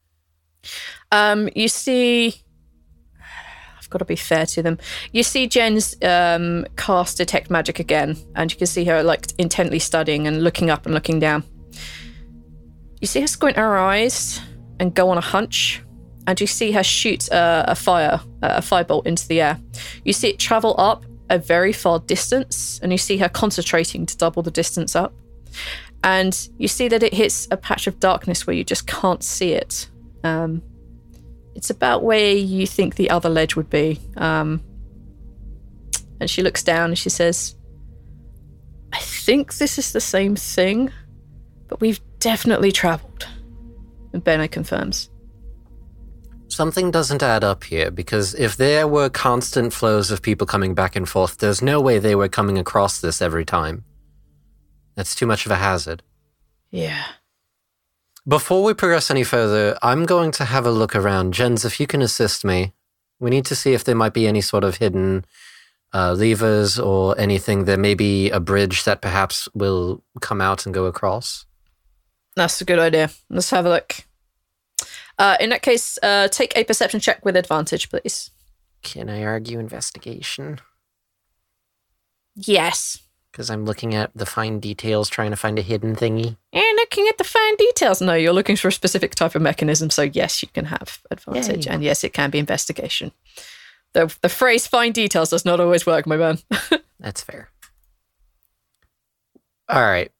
You see... I've got to be fair to them. You see Jen's cast Detect Magic again, and you can see her like intently studying and looking up and looking down. You see her squint her eyes and go on a hunch, and you see her shoot a firebolt into the air. You see it travel up a very far distance, and you see her concentrating to double the distance up. And you see that it hits a patch of darkness where you just can't see it. It's about where you think the other ledge would be. And she looks down and she says, I think this is the same thing, but we've definitely travelled. And Benno confirms. Something doesn't add up here, because if there were constant flows of people coming back and forth, there's no way they were coming across this every time. That's too much of a hazard. Yeah. Before we progress any further, I'm going to have a look around. Jens, if you can assist me, we need to see if there might be any sort of hidden levers or anything. There may be a bridge that perhaps will come out and go across. That's a good idea. Let's have a look. In that case, take a perception check with advantage, please. Can I argue investigation? Yes. Because I'm looking at the fine details, trying to find a hidden thingy. You're looking at the fine details. No, you're looking for a specific type of mechanism, so yes, you can have advantage. Yay. And yes, it can be investigation. The phrase fine details does not always work, my man. That's fair. All right.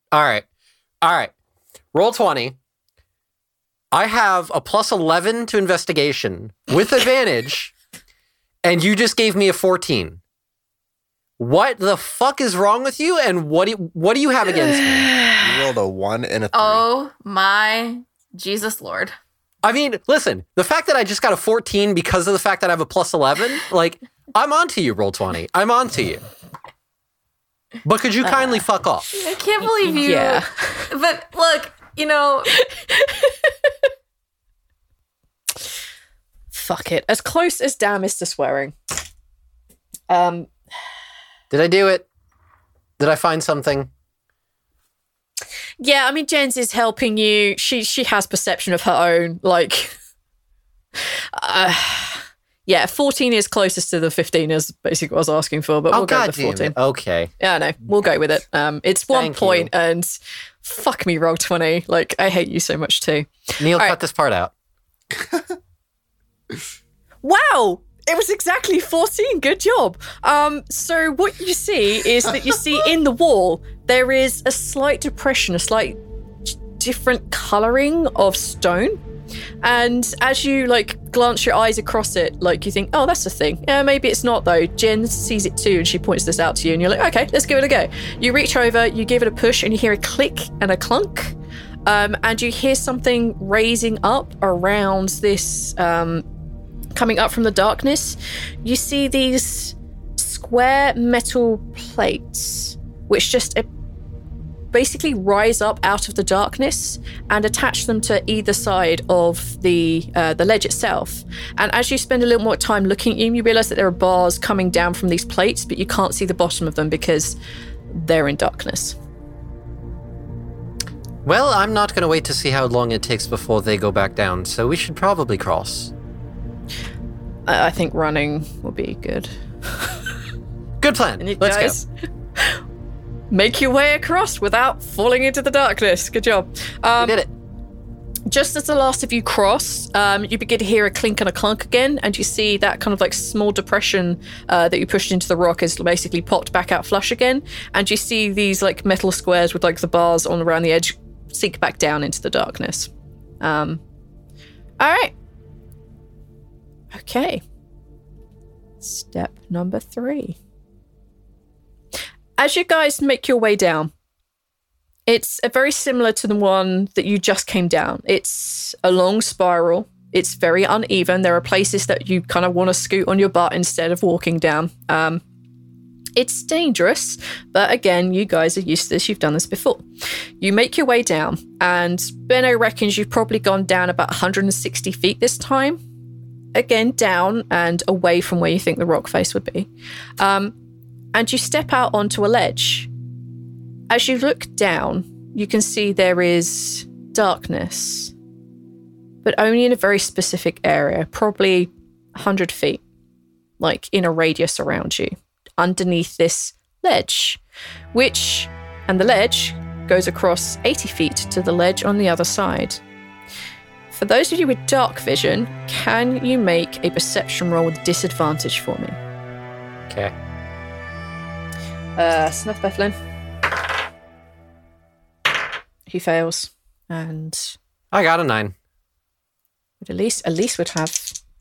Roll 20. I have a plus 11 to investigation with advantage, and you just gave me a 14. What the fuck is wrong with you, and what do you have against me? You rolled a 1 and a 3. Oh my Jesus Lord. I mean, listen, the fact that I just got a 14 because of the fact that I have a plus 11, like, I'm on to you, Roll 20. I'm on to you. But could you kindly fuck off? I can't believe you. Yeah. But look, Fuck it. As close as damn is to swearing. Did I do it? Did I find something? Yeah, I mean, Jens is helping you. She has perception of her own. Like, yeah, 14 is closest to the 15 is basically what I was asking for, but we'll go with the 14. Okay. Yeah, no, we'll go with it. It's 1 Thank point, you. and fuck me, roll 20. Like, I hate you so much too. Neil, All cut right. this part out. Wow! It was exactly 14. Good job. So what you see is that you see in the wall, there is a slight depression, a slight different coloring of stone. And as you glance your eyes across it, you think, oh, that's the thing. Yeah, maybe it's not though. Jen sees it too and she points this out to you and you're like, okay, let's give it a go. You reach over, you give it a push and you hear a click and a clunk. And you hear something raising up around this, coming up from the darkness. You see these square metal plates, which just basically rise up out of the darkness and attach them to either side of the ledge itself. And as you spend a little more time looking at them, you realize that there are bars coming down from these plates, but you can't see the bottom of them because they're in darkness. Well, I'm not going to wait to see how long it takes before they go back down, so we should probably cross. I think running will be good. Good plan. And you Let's guys go. make your way across without falling into the darkness. Good job. We did it. Just as the last of you cross, you begin to hear a clink and a clunk again, and you see that kind of small depression that you pushed into the rock is basically popped back out flush again, and you see these metal squares with the bars on around the edge sink back down into the darkness. All right. Okay. Step number 3. As you guys make your way down, it's very similar to the one that you just came down. It's a long spiral. It's very uneven. There are places that you kind of want to scoot on your butt instead of walking down. It's dangerous, but again, you guys are used to this. You've done this before. You make your way down, and Benno reckons you've probably gone down about 160 feet this time. Again, down and away from where you think the rock face would be. And you step out onto a ledge. As you look down, you can see there is darkness, but only in a very specific area, probably 100 feet, in a radius around you, underneath this ledge, and the ledge goes across 80 feet to the ledge on the other side. For those of you with dark vision, can you make a perception roll with disadvantage for me? Okay. Snuff Bethlin. He fails. And I got a 9. Elise would have...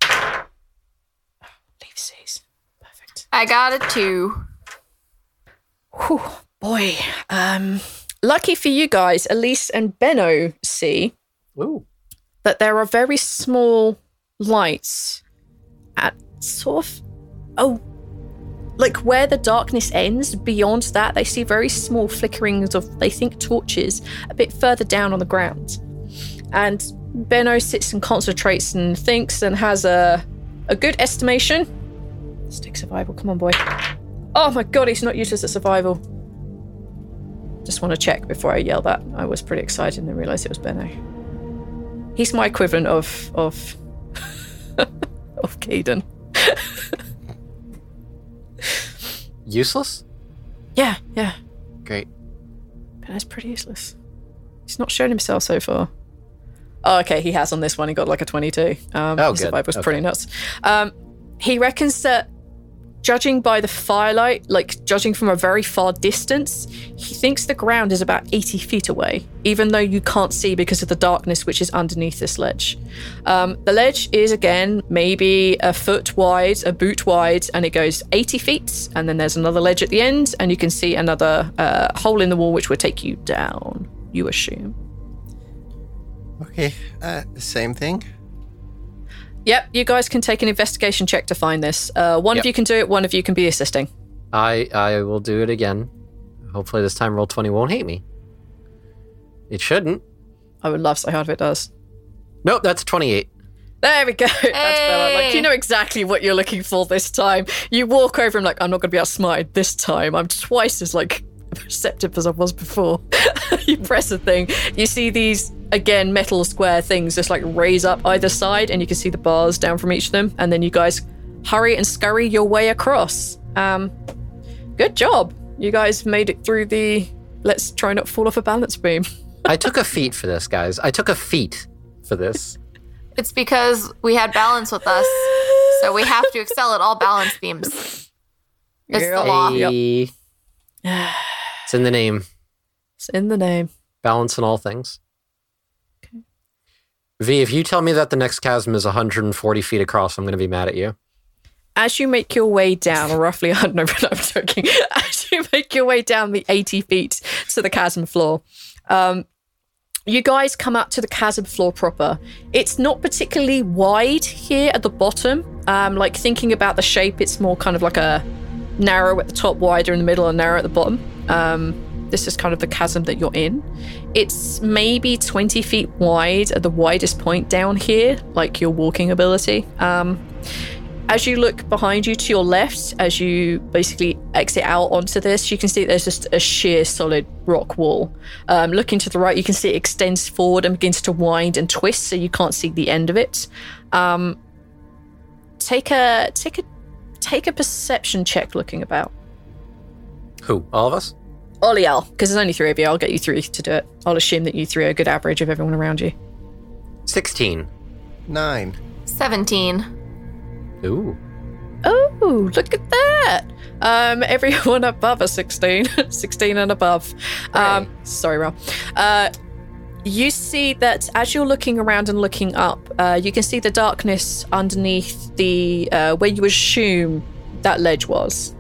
Leave C's. Perfect. I got a 2. Whew, boy. Lucky for you guys, Elise and Benno see Ooh. that there are very small lights at sort of like where the darkness ends. Beyond that, they see very small flickerings of, they think, torches a bit further down on the ground. And Benno sits and concentrates and thinks and has a good estimation. Stick survival, come on, boy. Oh my god, he's not useless at survival. Just want to check before I yell that. I was pretty excited and then realised it was Benno. He's my equivalent of of Caden. Useless? Yeah. Great. Benno's pretty useless. He's not shown himself so far. Oh, okay, he has on this one. He got like a 22. His survival was pretty nuts. He reckons that judging by the firelight, like judging from a very far distance, he thinks the ground is about 80 feet away, even though you can't see because of the darkness which is underneath this ledge. The ledge is, again, maybe a foot wide, a boot wide, and it goes 80 feet, and then there's another ledge at the end, and you can see another hole in the wall which would take you down, you assume. Okay, same thing. Yep, you guys can take an investigation check to find this. One of you can do it, one of you can be assisting. I will do it again. Hopefully this time Roll20 won't hate me. It shouldn't. I would love so hard if it does. Nope, that's 28. There we go. That's better. Like, you know exactly what you're looking for this time. You walk over and like, I'm not going to be outsmarted this time. I'm twice as like perceptive as I was before. You press the thing. You see these, again, metal square things just like raise up either side, and you can see the bars down from each of them. And then you guys hurry and scurry your way across. Good job. You guys made it through the let's try not fall off a balance beam. I took a feat for this, guys. I took a feat for this. It's because we had balance with us, so we have to excel at all balance beams. It's the law. Hey. It's in the name. It's in the name. Balance in all things. Okay. V, if you tell me that the next chasm is 140 feet across, I'm going to be mad at you. As you make your way down, roughly, I don't know, but I'm joking. As you make your way down the 80 feet to the chasm floor, you guys come up to the chasm floor proper. It's not particularly wide here at the bottom. Like thinking about the shape, it's more kind of like a narrow at the top, wider in the middle, and narrow at the bottom. This is kind of the chasm that you're in. It's maybe 20 feet wide at the widest point down here, like your walking ability. As you look behind you to your left, as you basically exit out onto this, you can see there's just a sheer solid rock wall. Looking to the right, you can see it extends forward and begins to wind and twist, so you can't see the end of it. Take a perception check looking about. Who? All of us? Oliel, because there's only 3 of you. I'll get you 3 to do it. I'll assume that you 3 are a good average of everyone around you. 16. 9. 17. Ooh. Oh, look at that. Everyone above a 16. 16 and above. Sorry, Ral. You see that as you're looking around and looking up, you can see the darkness underneath the where you assume that ledge was.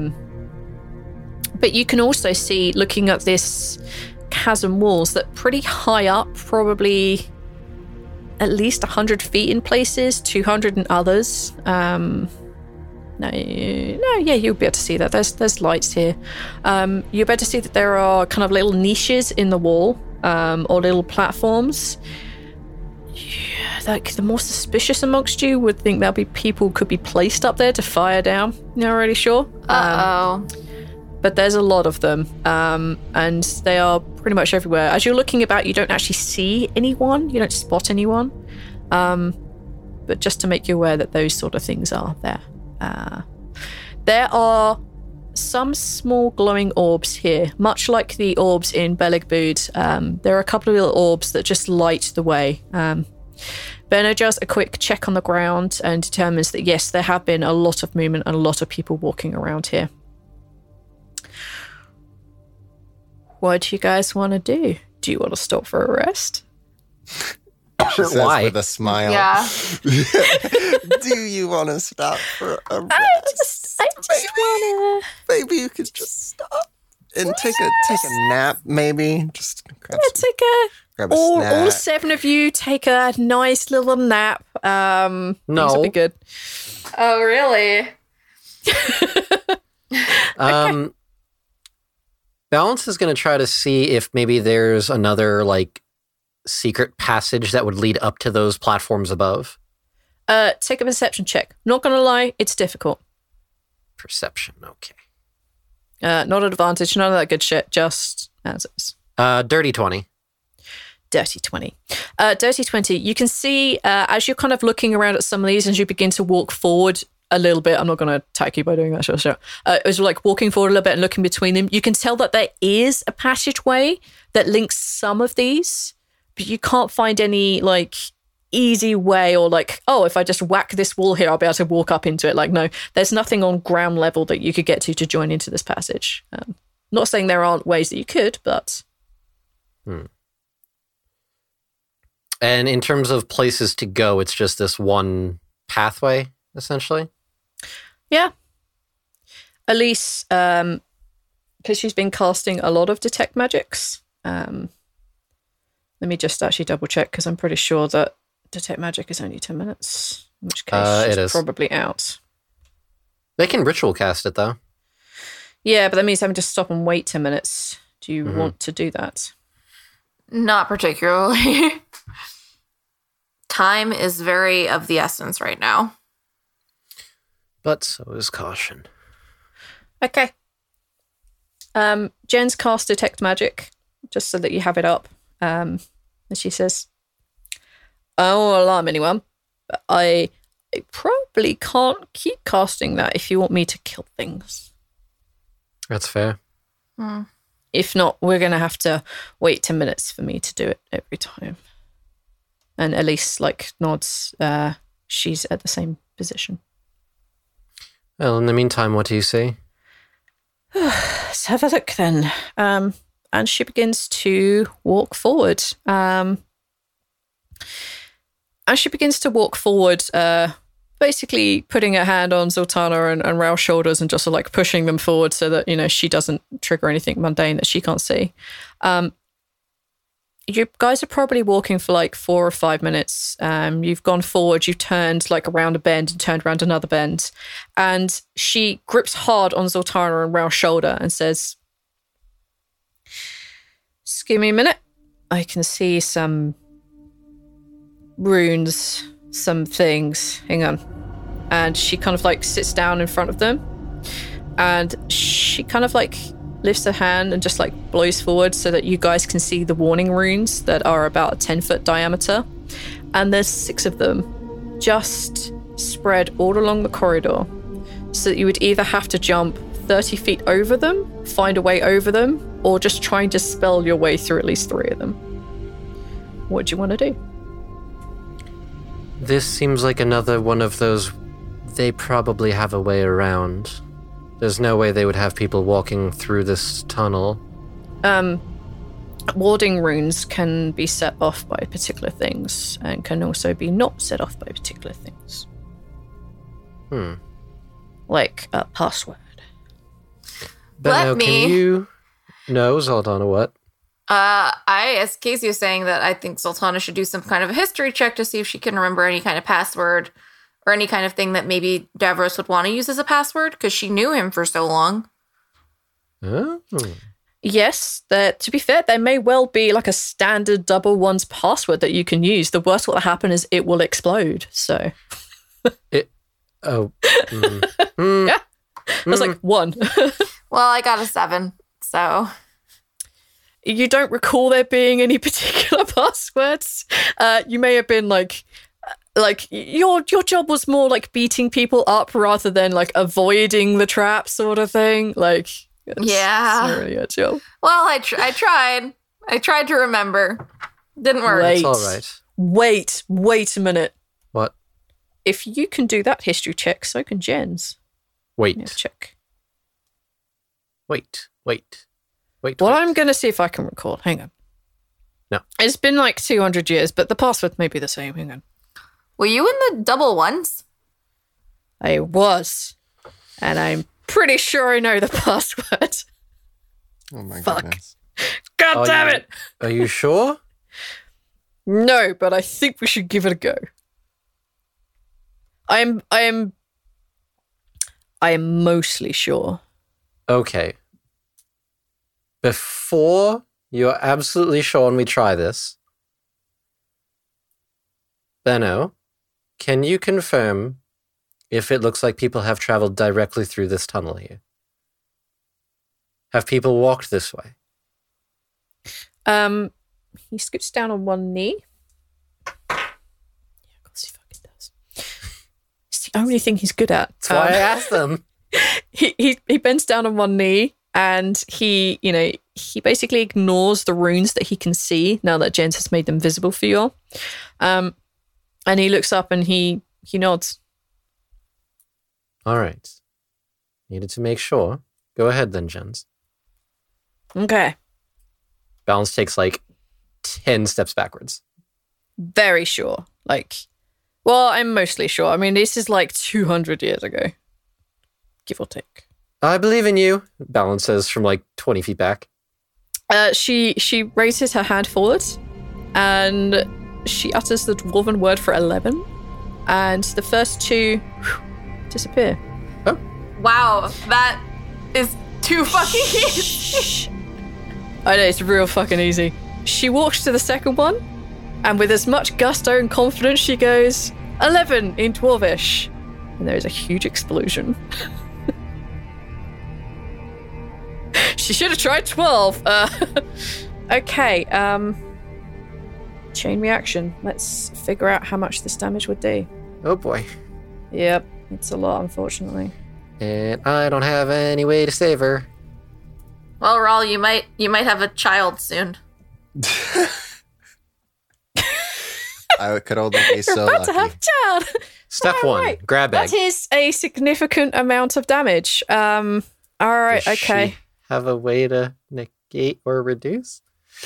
But you can also see, looking at this chasm walls, that pretty high up, probably at least 100 feet in places, 200 in others. No, yeah, you'll be able to see that. There's lights here. You'll be able to see that there are kind of little niches in the wall, or little platforms. Yeah, like the more suspicious amongst you would think there'll be people could be placed up there to fire down. Not really sure. But there's a lot of them, and they are pretty much everywhere. As you're looking about, you don't actually see anyone. You don't spot anyone. But just to make you aware that those sort of things are there. There are some small glowing orbs here, much like the orbs in Belig-Bud. There are a couple of little orbs that just light the way. Benno does a quick check on the ground and determines that, yes, there have been a lot of movement and a lot of people walking around here. What do you guys want to do? Do you want to stop for a rest? She says Why? with a smile. Yeah. Do you want to stop for a rest? I just want to... Maybe you could just stop and take a nap. Maybe just grab Take a... grab a All snack. 7 of you take a nice little nap. Things will be good. Oh, really? Balance is going to try to see if maybe there's another like secret passage that would lead up to those platforms above. Take a perception check. Not going to lie, it's difficult. Perception, okay. Not an advantage, none of that good shit, just as is. Dirty 20. Dirty 20. Dirty 20, you can see as you're kind of looking around at some of these, as you begin to walk forward a little bit, I'm not going to attack you by doing that, sure. As you're like walking forward a little bit and looking between them, you can tell that there is a passageway that links some of these, but you can't find any like easy way or like, oh, if I just whack this wall here, I'll be able to walk up into it. Like, no, there's nothing on ground level that you could get to join into this passage. Not saying there aren't ways that you could, but... And in terms of places to go, it's just this one pathway, essentially? Yeah. Elise, because she's been casting a lot of detect magics. Let me just actually double check, because I'm pretty sure that detect magic is only 10 minutes, in which case she's probably out. They can ritual cast it, though. Yeah, but that means having to stop and wait 10 minutes. Do you want to do that? Not particularly. Time is very of the essence right now. But so is caution. Okay. Jen's cast detect magic, just so that you have it up. And she says, I won't alarm anyone, but I probably can't keep casting that if you want me to kill things. That's fair. If not, we're going to have to wait 10 minutes for me to do it every time. And Elise, like, nods. She's at the same position. Well, in the meantime, what do you say? Let's have a look then. And she begins to walk forward. As she begins to walk forward, basically putting her hand on Zoltana and Rao's shoulders and just sort of like pushing them forward so that, you know, she doesn't trigger anything mundane that she can't see. You guys are probably walking for like 4 or 5 minutes. You've gone forward, you've turned like around a bend and turned around another bend. And she grips hard on Zoltana and Rao's shoulder and says, just give me a minute. I can see some runes, some things. Hang on. And she kind of like sits down in front of them. And she kind of like lifts her hand and just like blows forward so that you guys can see the warning runes that are about a 10-foot diameter. And there's 6 of them just spread all along the corridor, so that you would either have to jump 30 feet over them, find a way over them, or just try and just spell your way through at least 3 of them. What do you want to do? This seems like another one of those, they probably have a way around. There's no way they would have people walking through this tunnel. Warding runes can be set off by particular things and can also be not set off by particular things. Like a password. But can you... No, Zoltana, what? As Casey was saying, that I think Zoltana should do some kind of a history check to see if she can remember any kind of password or any kind of thing that maybe Davros would want to use as a password, because she knew him for so long. Oh. Yes, to be fair, there may well be like a standard double ones password that you can use. The worst what will happen is it will explode, so... Yeah. I was like, 1. Well, I got a 7, so... You don't recall there being any particular passwords. You may have been like your job was more like beating people up rather than like avoiding the trap sort of thing. Like, it's not really your job. Well, I tried. I tried to remember. Didn't work. It's all right. Wait a minute. What? If you can do that history check, so can Jen's. Wait. Check. Wait. Well, I'm going to see if I can recall. Hang on. No. It's been like 200 years, but the password may be the same. Hang on. Were you in the double ones? I was. And I'm pretty sure I know the password. Oh my Fuck. goodness. God damn it. Are you sure? No, but I think we should give it a go. I am mostly sure. Okay. Before you're absolutely sure when we try this, Benno, can you confirm if it looks like people have traveled directly through this tunnel here? Have people walked this way? He scoots down on one knee. Yeah, of course he fucking does. It's the only thing he's good at. That's why I asked them. He bends down on one knee and he basically ignores the runes that he can see now that Jens has made them visible for you all. And he looks up and he nods. All right. Needed to make sure. Go ahead then, Jens. Okay. Balance takes like 10 steps backwards. Very sure. I'm mostly sure. I mean, this is like 200 years ago. Give or take. I believe in you, Balance says from like 20 feet back. She raises her hand forward and she utters the dwarven word for 11 and the first two disappear. Oh. Wow, that is too fucking easy. I know, it's real fucking easy. She walks to the second one and with as much gusto and confidence she goes, 11 in Dwarvish. And there is a huge explosion. She should have tried 12. Okay, chain reaction. Let's figure out how much this damage would do. Oh boy. Yep, it's a lot, unfortunately. And I don't have any way to save her. Well, Raul, you might have a child soon. I could only be so You're about lucky. to have a child. Step one, Right. grab bag. That is a significant amount of damage. All right, Does okay. she have a way to negate or reduce?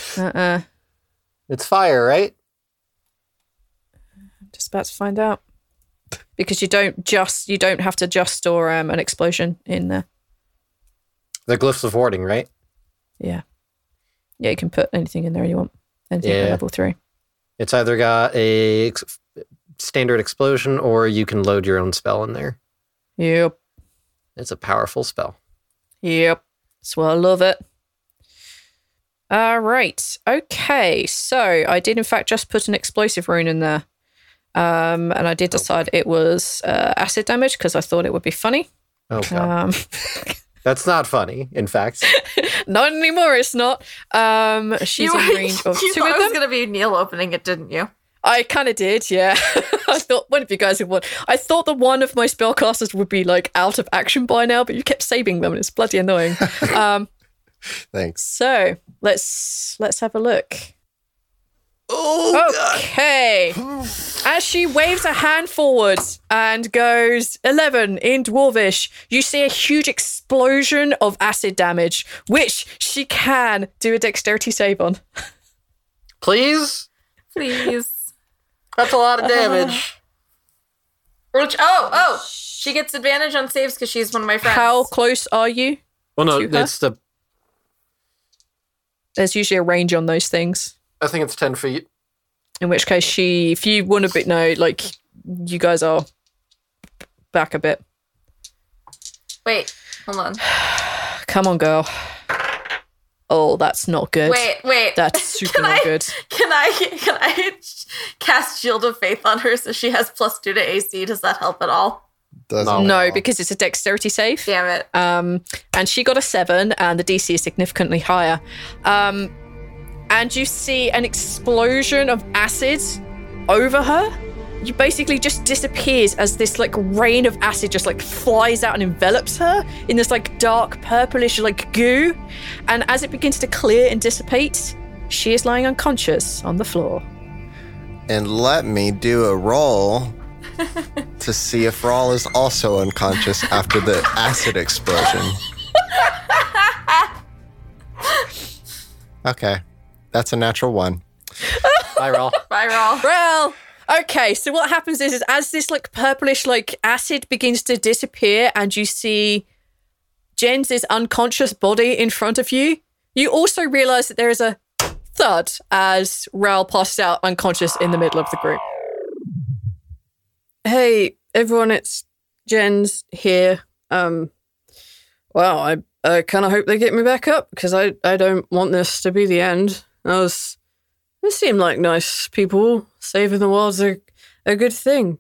It's fire, right? I'm just about to find out. Because you don't have to just store an explosion in there. The glyphs of warding, right? Yeah. Yeah, you can put anything in there you want. Anything Yeah. at level 3. It's either got a standard explosion or you can load your own spell in there. Yep. It's a powerful spell. Yep. That's why I love it. All right. Okay. So I did in fact just put an explosive rune in there. And I did decide it was acid damage because I thought it would be funny. Oh, God. That's not funny, in fact. Not anymore, it's not. She's in range of you 2 thought of it was them. going to be Neil opening it, didn't you? I kind of did, yeah. I thought one of you guys would want. I thought that one of my spellcasters would be like out of action by now, but you kept saving them and it's bloody annoying. Thanks. So let's have a look. Oh, Okay. As she waves a hand forward and goes 11 in Dwarvish, you see a huge explosion of acid damage, which she can do a dexterity save on. Please? Please. That's a lot of damage. She gets advantage on saves because she's one of my friends. How close are you? Well, no, to her? it's the... There's usually a range on those things. I think it's 10 feet. In which case, if you want a bit, no, like, you guys are back a bit. Wait, hold on. Come on, girl. Oh, that's not good. Wait. That's super not good. Can I cast Shield of Faith on her so she has +2 to AC? Does that help at all? Doesn't No, at all. because it's a dexterity save. Damn it. And she got a 7, and the DC is significantly higher. And you see an explosion of acid over her. You basically just disappears as this like rain of acid just like flies out and envelops her in this like dark purplish like goo. And as it begins to clear and dissipate, she is lying unconscious on the floor. And let me do a roll to see if Rawl is also unconscious after the acid explosion. Okay. That's a natural 1. Bye, Rawl. Bye, Rawl. Well, okay, so what happens is as this like purplish like acid begins to disappear and you see Jens' unconscious body in front of you, you also realize that there is a thud as Raoul passes out unconscious in the middle of the group. Hey, everyone, it's Jen's here. Well, I kind of hope they get me back up because I don't want this to be the end. They seem like nice people. Saving the world's a good thing.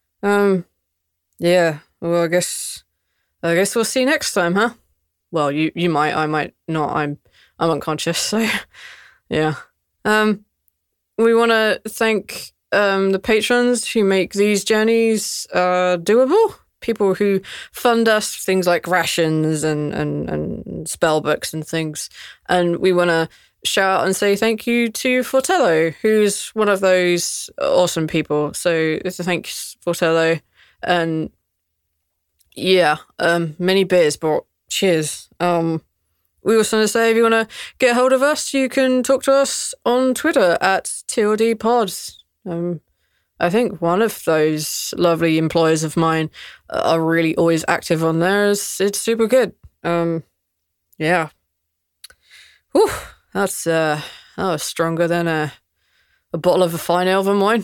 Yeah. Well, I guess we'll see next time, huh? Well, you might, I might not. I'm unconscious, so yeah. We want to thank the patrons who make these journeys doable. People who fund us things like rations and spell books and things. And we want to shout out and say thank you to Fortello, who's one of those awesome people. So thanks, Fortello. And yeah, many beers brought. Cheers. We also want to say if you want to get hold of us, you can talk to us on Twitter at TLDPods. I think one of those lovely employers of mine are really always active on there. It's super good. Yeah. Whew, that was stronger than a bottle of a fine elven wine.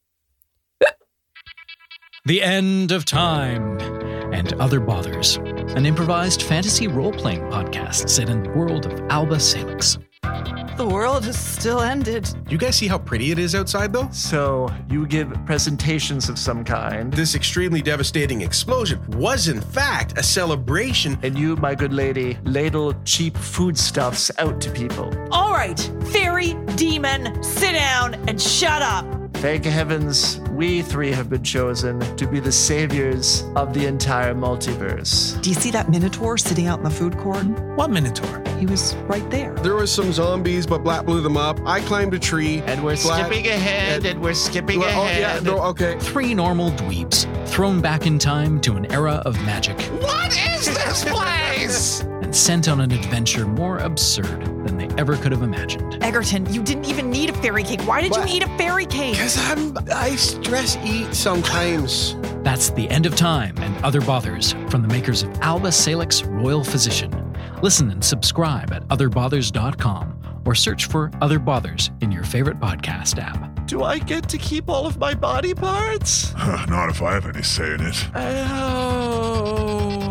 The End of Time and Other Bothers, an improvised fantasy role-playing podcast set in the world of Alba Salix. The world has still ended. You guys see how pretty it is outside, though? So, you give presentations of some kind. This extremely devastating explosion was, in fact, a celebration. And you, my good lady, ladle cheap foodstuffs out to people. All right, fairy, demon, sit down and shut up. Thank heavens, we three have been chosen to be the saviors of the entire multiverse. Do you see that Minotaur sitting out in the food court? What Minotaur? He was right there. There was some zombies, but Black blew them up. I climbed a tree. And we're skipping ahead. Oh, yeah, no, okay. 3 normal dweebs thrown back in time to an era of magic. What is this place? And sent on an adventure more absurd than they ever could have imagined. Egerton, you didn't even need a fairy cake. Why did you eat a fairy cake? Because I stress eat sometimes. That's The End of Time and Other Bothers from the makers of Alba Salix Royal Physician. Listen and subscribe at otherbothers.com or search for Other Bothers in your favorite podcast app. Do I get to keep all of my body parts? Not if I have any say in it. Oh.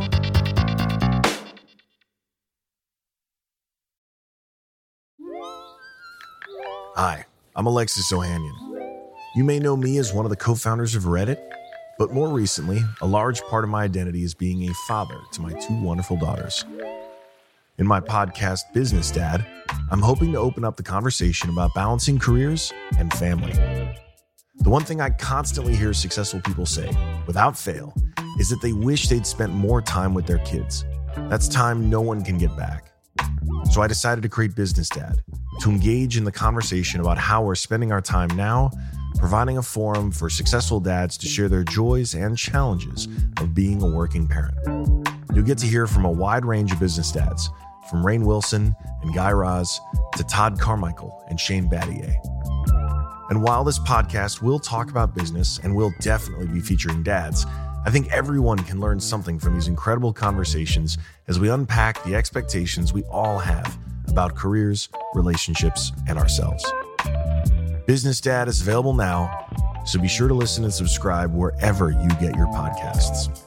Hi, I'm Alexis Ohanian. You may know me as one of the co-founders of Reddit, but more recently, a large part of my identity is being a father to my 2 wonderful daughters. In my podcast, Business Dad, I'm hoping to open up the conversation about balancing careers and family. The one thing I constantly hear successful people say, without fail, is that they wish they'd spent more time with their kids. That's time no one can get back. So I decided to create Business Dad, to engage in the conversation about how we're spending our time now, providing a forum for successful dads to share their joys and challenges of being a working parent. You'll get to hear from a wide range of business dads, from Rainn Wilson and Guy Raz to Todd Carmichael and Shane Battier. And while this podcast will talk about business and will definitely be featuring dads, I think everyone can learn something from these incredible conversations as we unpack the expectations we all have about careers, relationships, and ourselves. Business Dad is available now, so be sure to listen and subscribe wherever you get your podcasts.